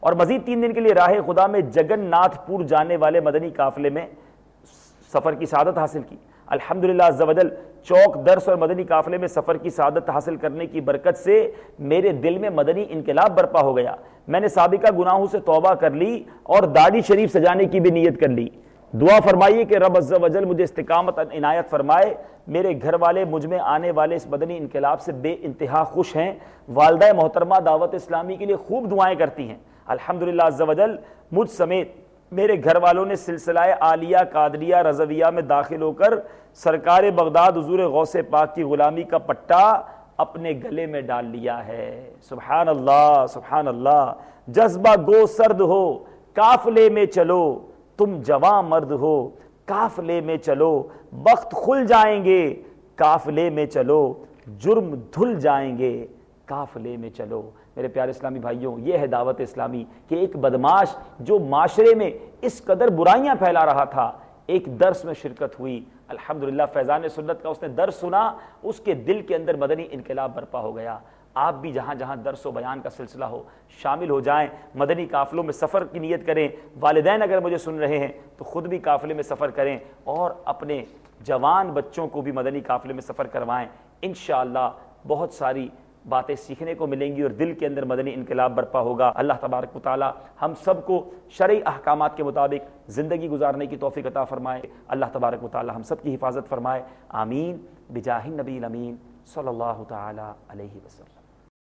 اور مزید 3 دن کے لیے راہ خدا میں جگن ناتھ پور جانے والے مدنی قافلے میں سفر کی سعادت حاصل کی۔ الحمدللہ عز و جل چوک درس اور مدنی قافلے میں سفر کی سعادت حاصل کرنے کی برکت سے میرے دل میں مدنی انقلاب برپا ہو گیا۔ میں نے سابقہ گناہوں سے توبہ کر لی اور داڑھی شریف سجانے کی بھی نیت کر لی۔ دعا فرمائیے کہ رب عز و جل مجھے استقامت عنایت فرمائے۔ میرے گھر والے مجھ میں آنے والے اس مدنی انقلاب سے بے انتہا خوش ہیں۔ والدہ محترمہ دعوت اسلامی کے لیے خوب دعائیں کرتی ہیں۔ الحمدللہ عز و جل مجھ سمیت میرے گھر والوں نے سلسلہ عالیہ قادریہ رضویہ میں داخل ہو کر سرکار بغداد حضور غوث پاک کی غلامی کا پٹا اپنے گلے میں ڈال لیا ہے۔ سبحان اللہ سبحان اللہ۔ جذبہ گو سرد ہو قافلے میں چلو، تم جواں مرد ہو قافلے میں چلو، بخت کھل جائیں گے قافلے میں چلو، جرم دھل جائیں گے قافلے میں چلو۔ میرے پیارے اسلامی بھائیوں، یہ ہے دعوت اسلامی کہ ایک بدماش جو معاشرے میں اس قدر برائیاں پھیلا رہا تھا، ایک درس میں شرکت ہوئی۔ الحمدللہ فیضان سنت کا اس نے درس سنا، اس کے دل کے اندر مدنی انقلاب برپا ہو گیا۔ آپ بھی جہاں جہاں درس و بیان کا سلسلہ ہو شامل ہو جائیں، مدنی قافلوں میں سفر کی نیت کریں۔ والدین اگر مجھے سن رہے ہیں تو خود بھی قافلے میں سفر کریں اور اپنے جوان بچوں کو بھی مدنی قافلے میں سفر کروائیں۔ انشاءاللہ بہت ساری باتیں سیکھنے کو ملیں گی اور دل کے اندر مدنی انقلاب برپا ہوگا۔ اللہ تبارک و تعالی ہم سب کو شرعی احکامات کے مطابق زندگی گزارنے کی توفیق عطا فرمائے۔ اللہ تبارک و تعالی ہم سب کی حفاظت فرمائے۔ آمین بجاہ النبی الامین صلی اللہ تعالی علیہ وسلم۔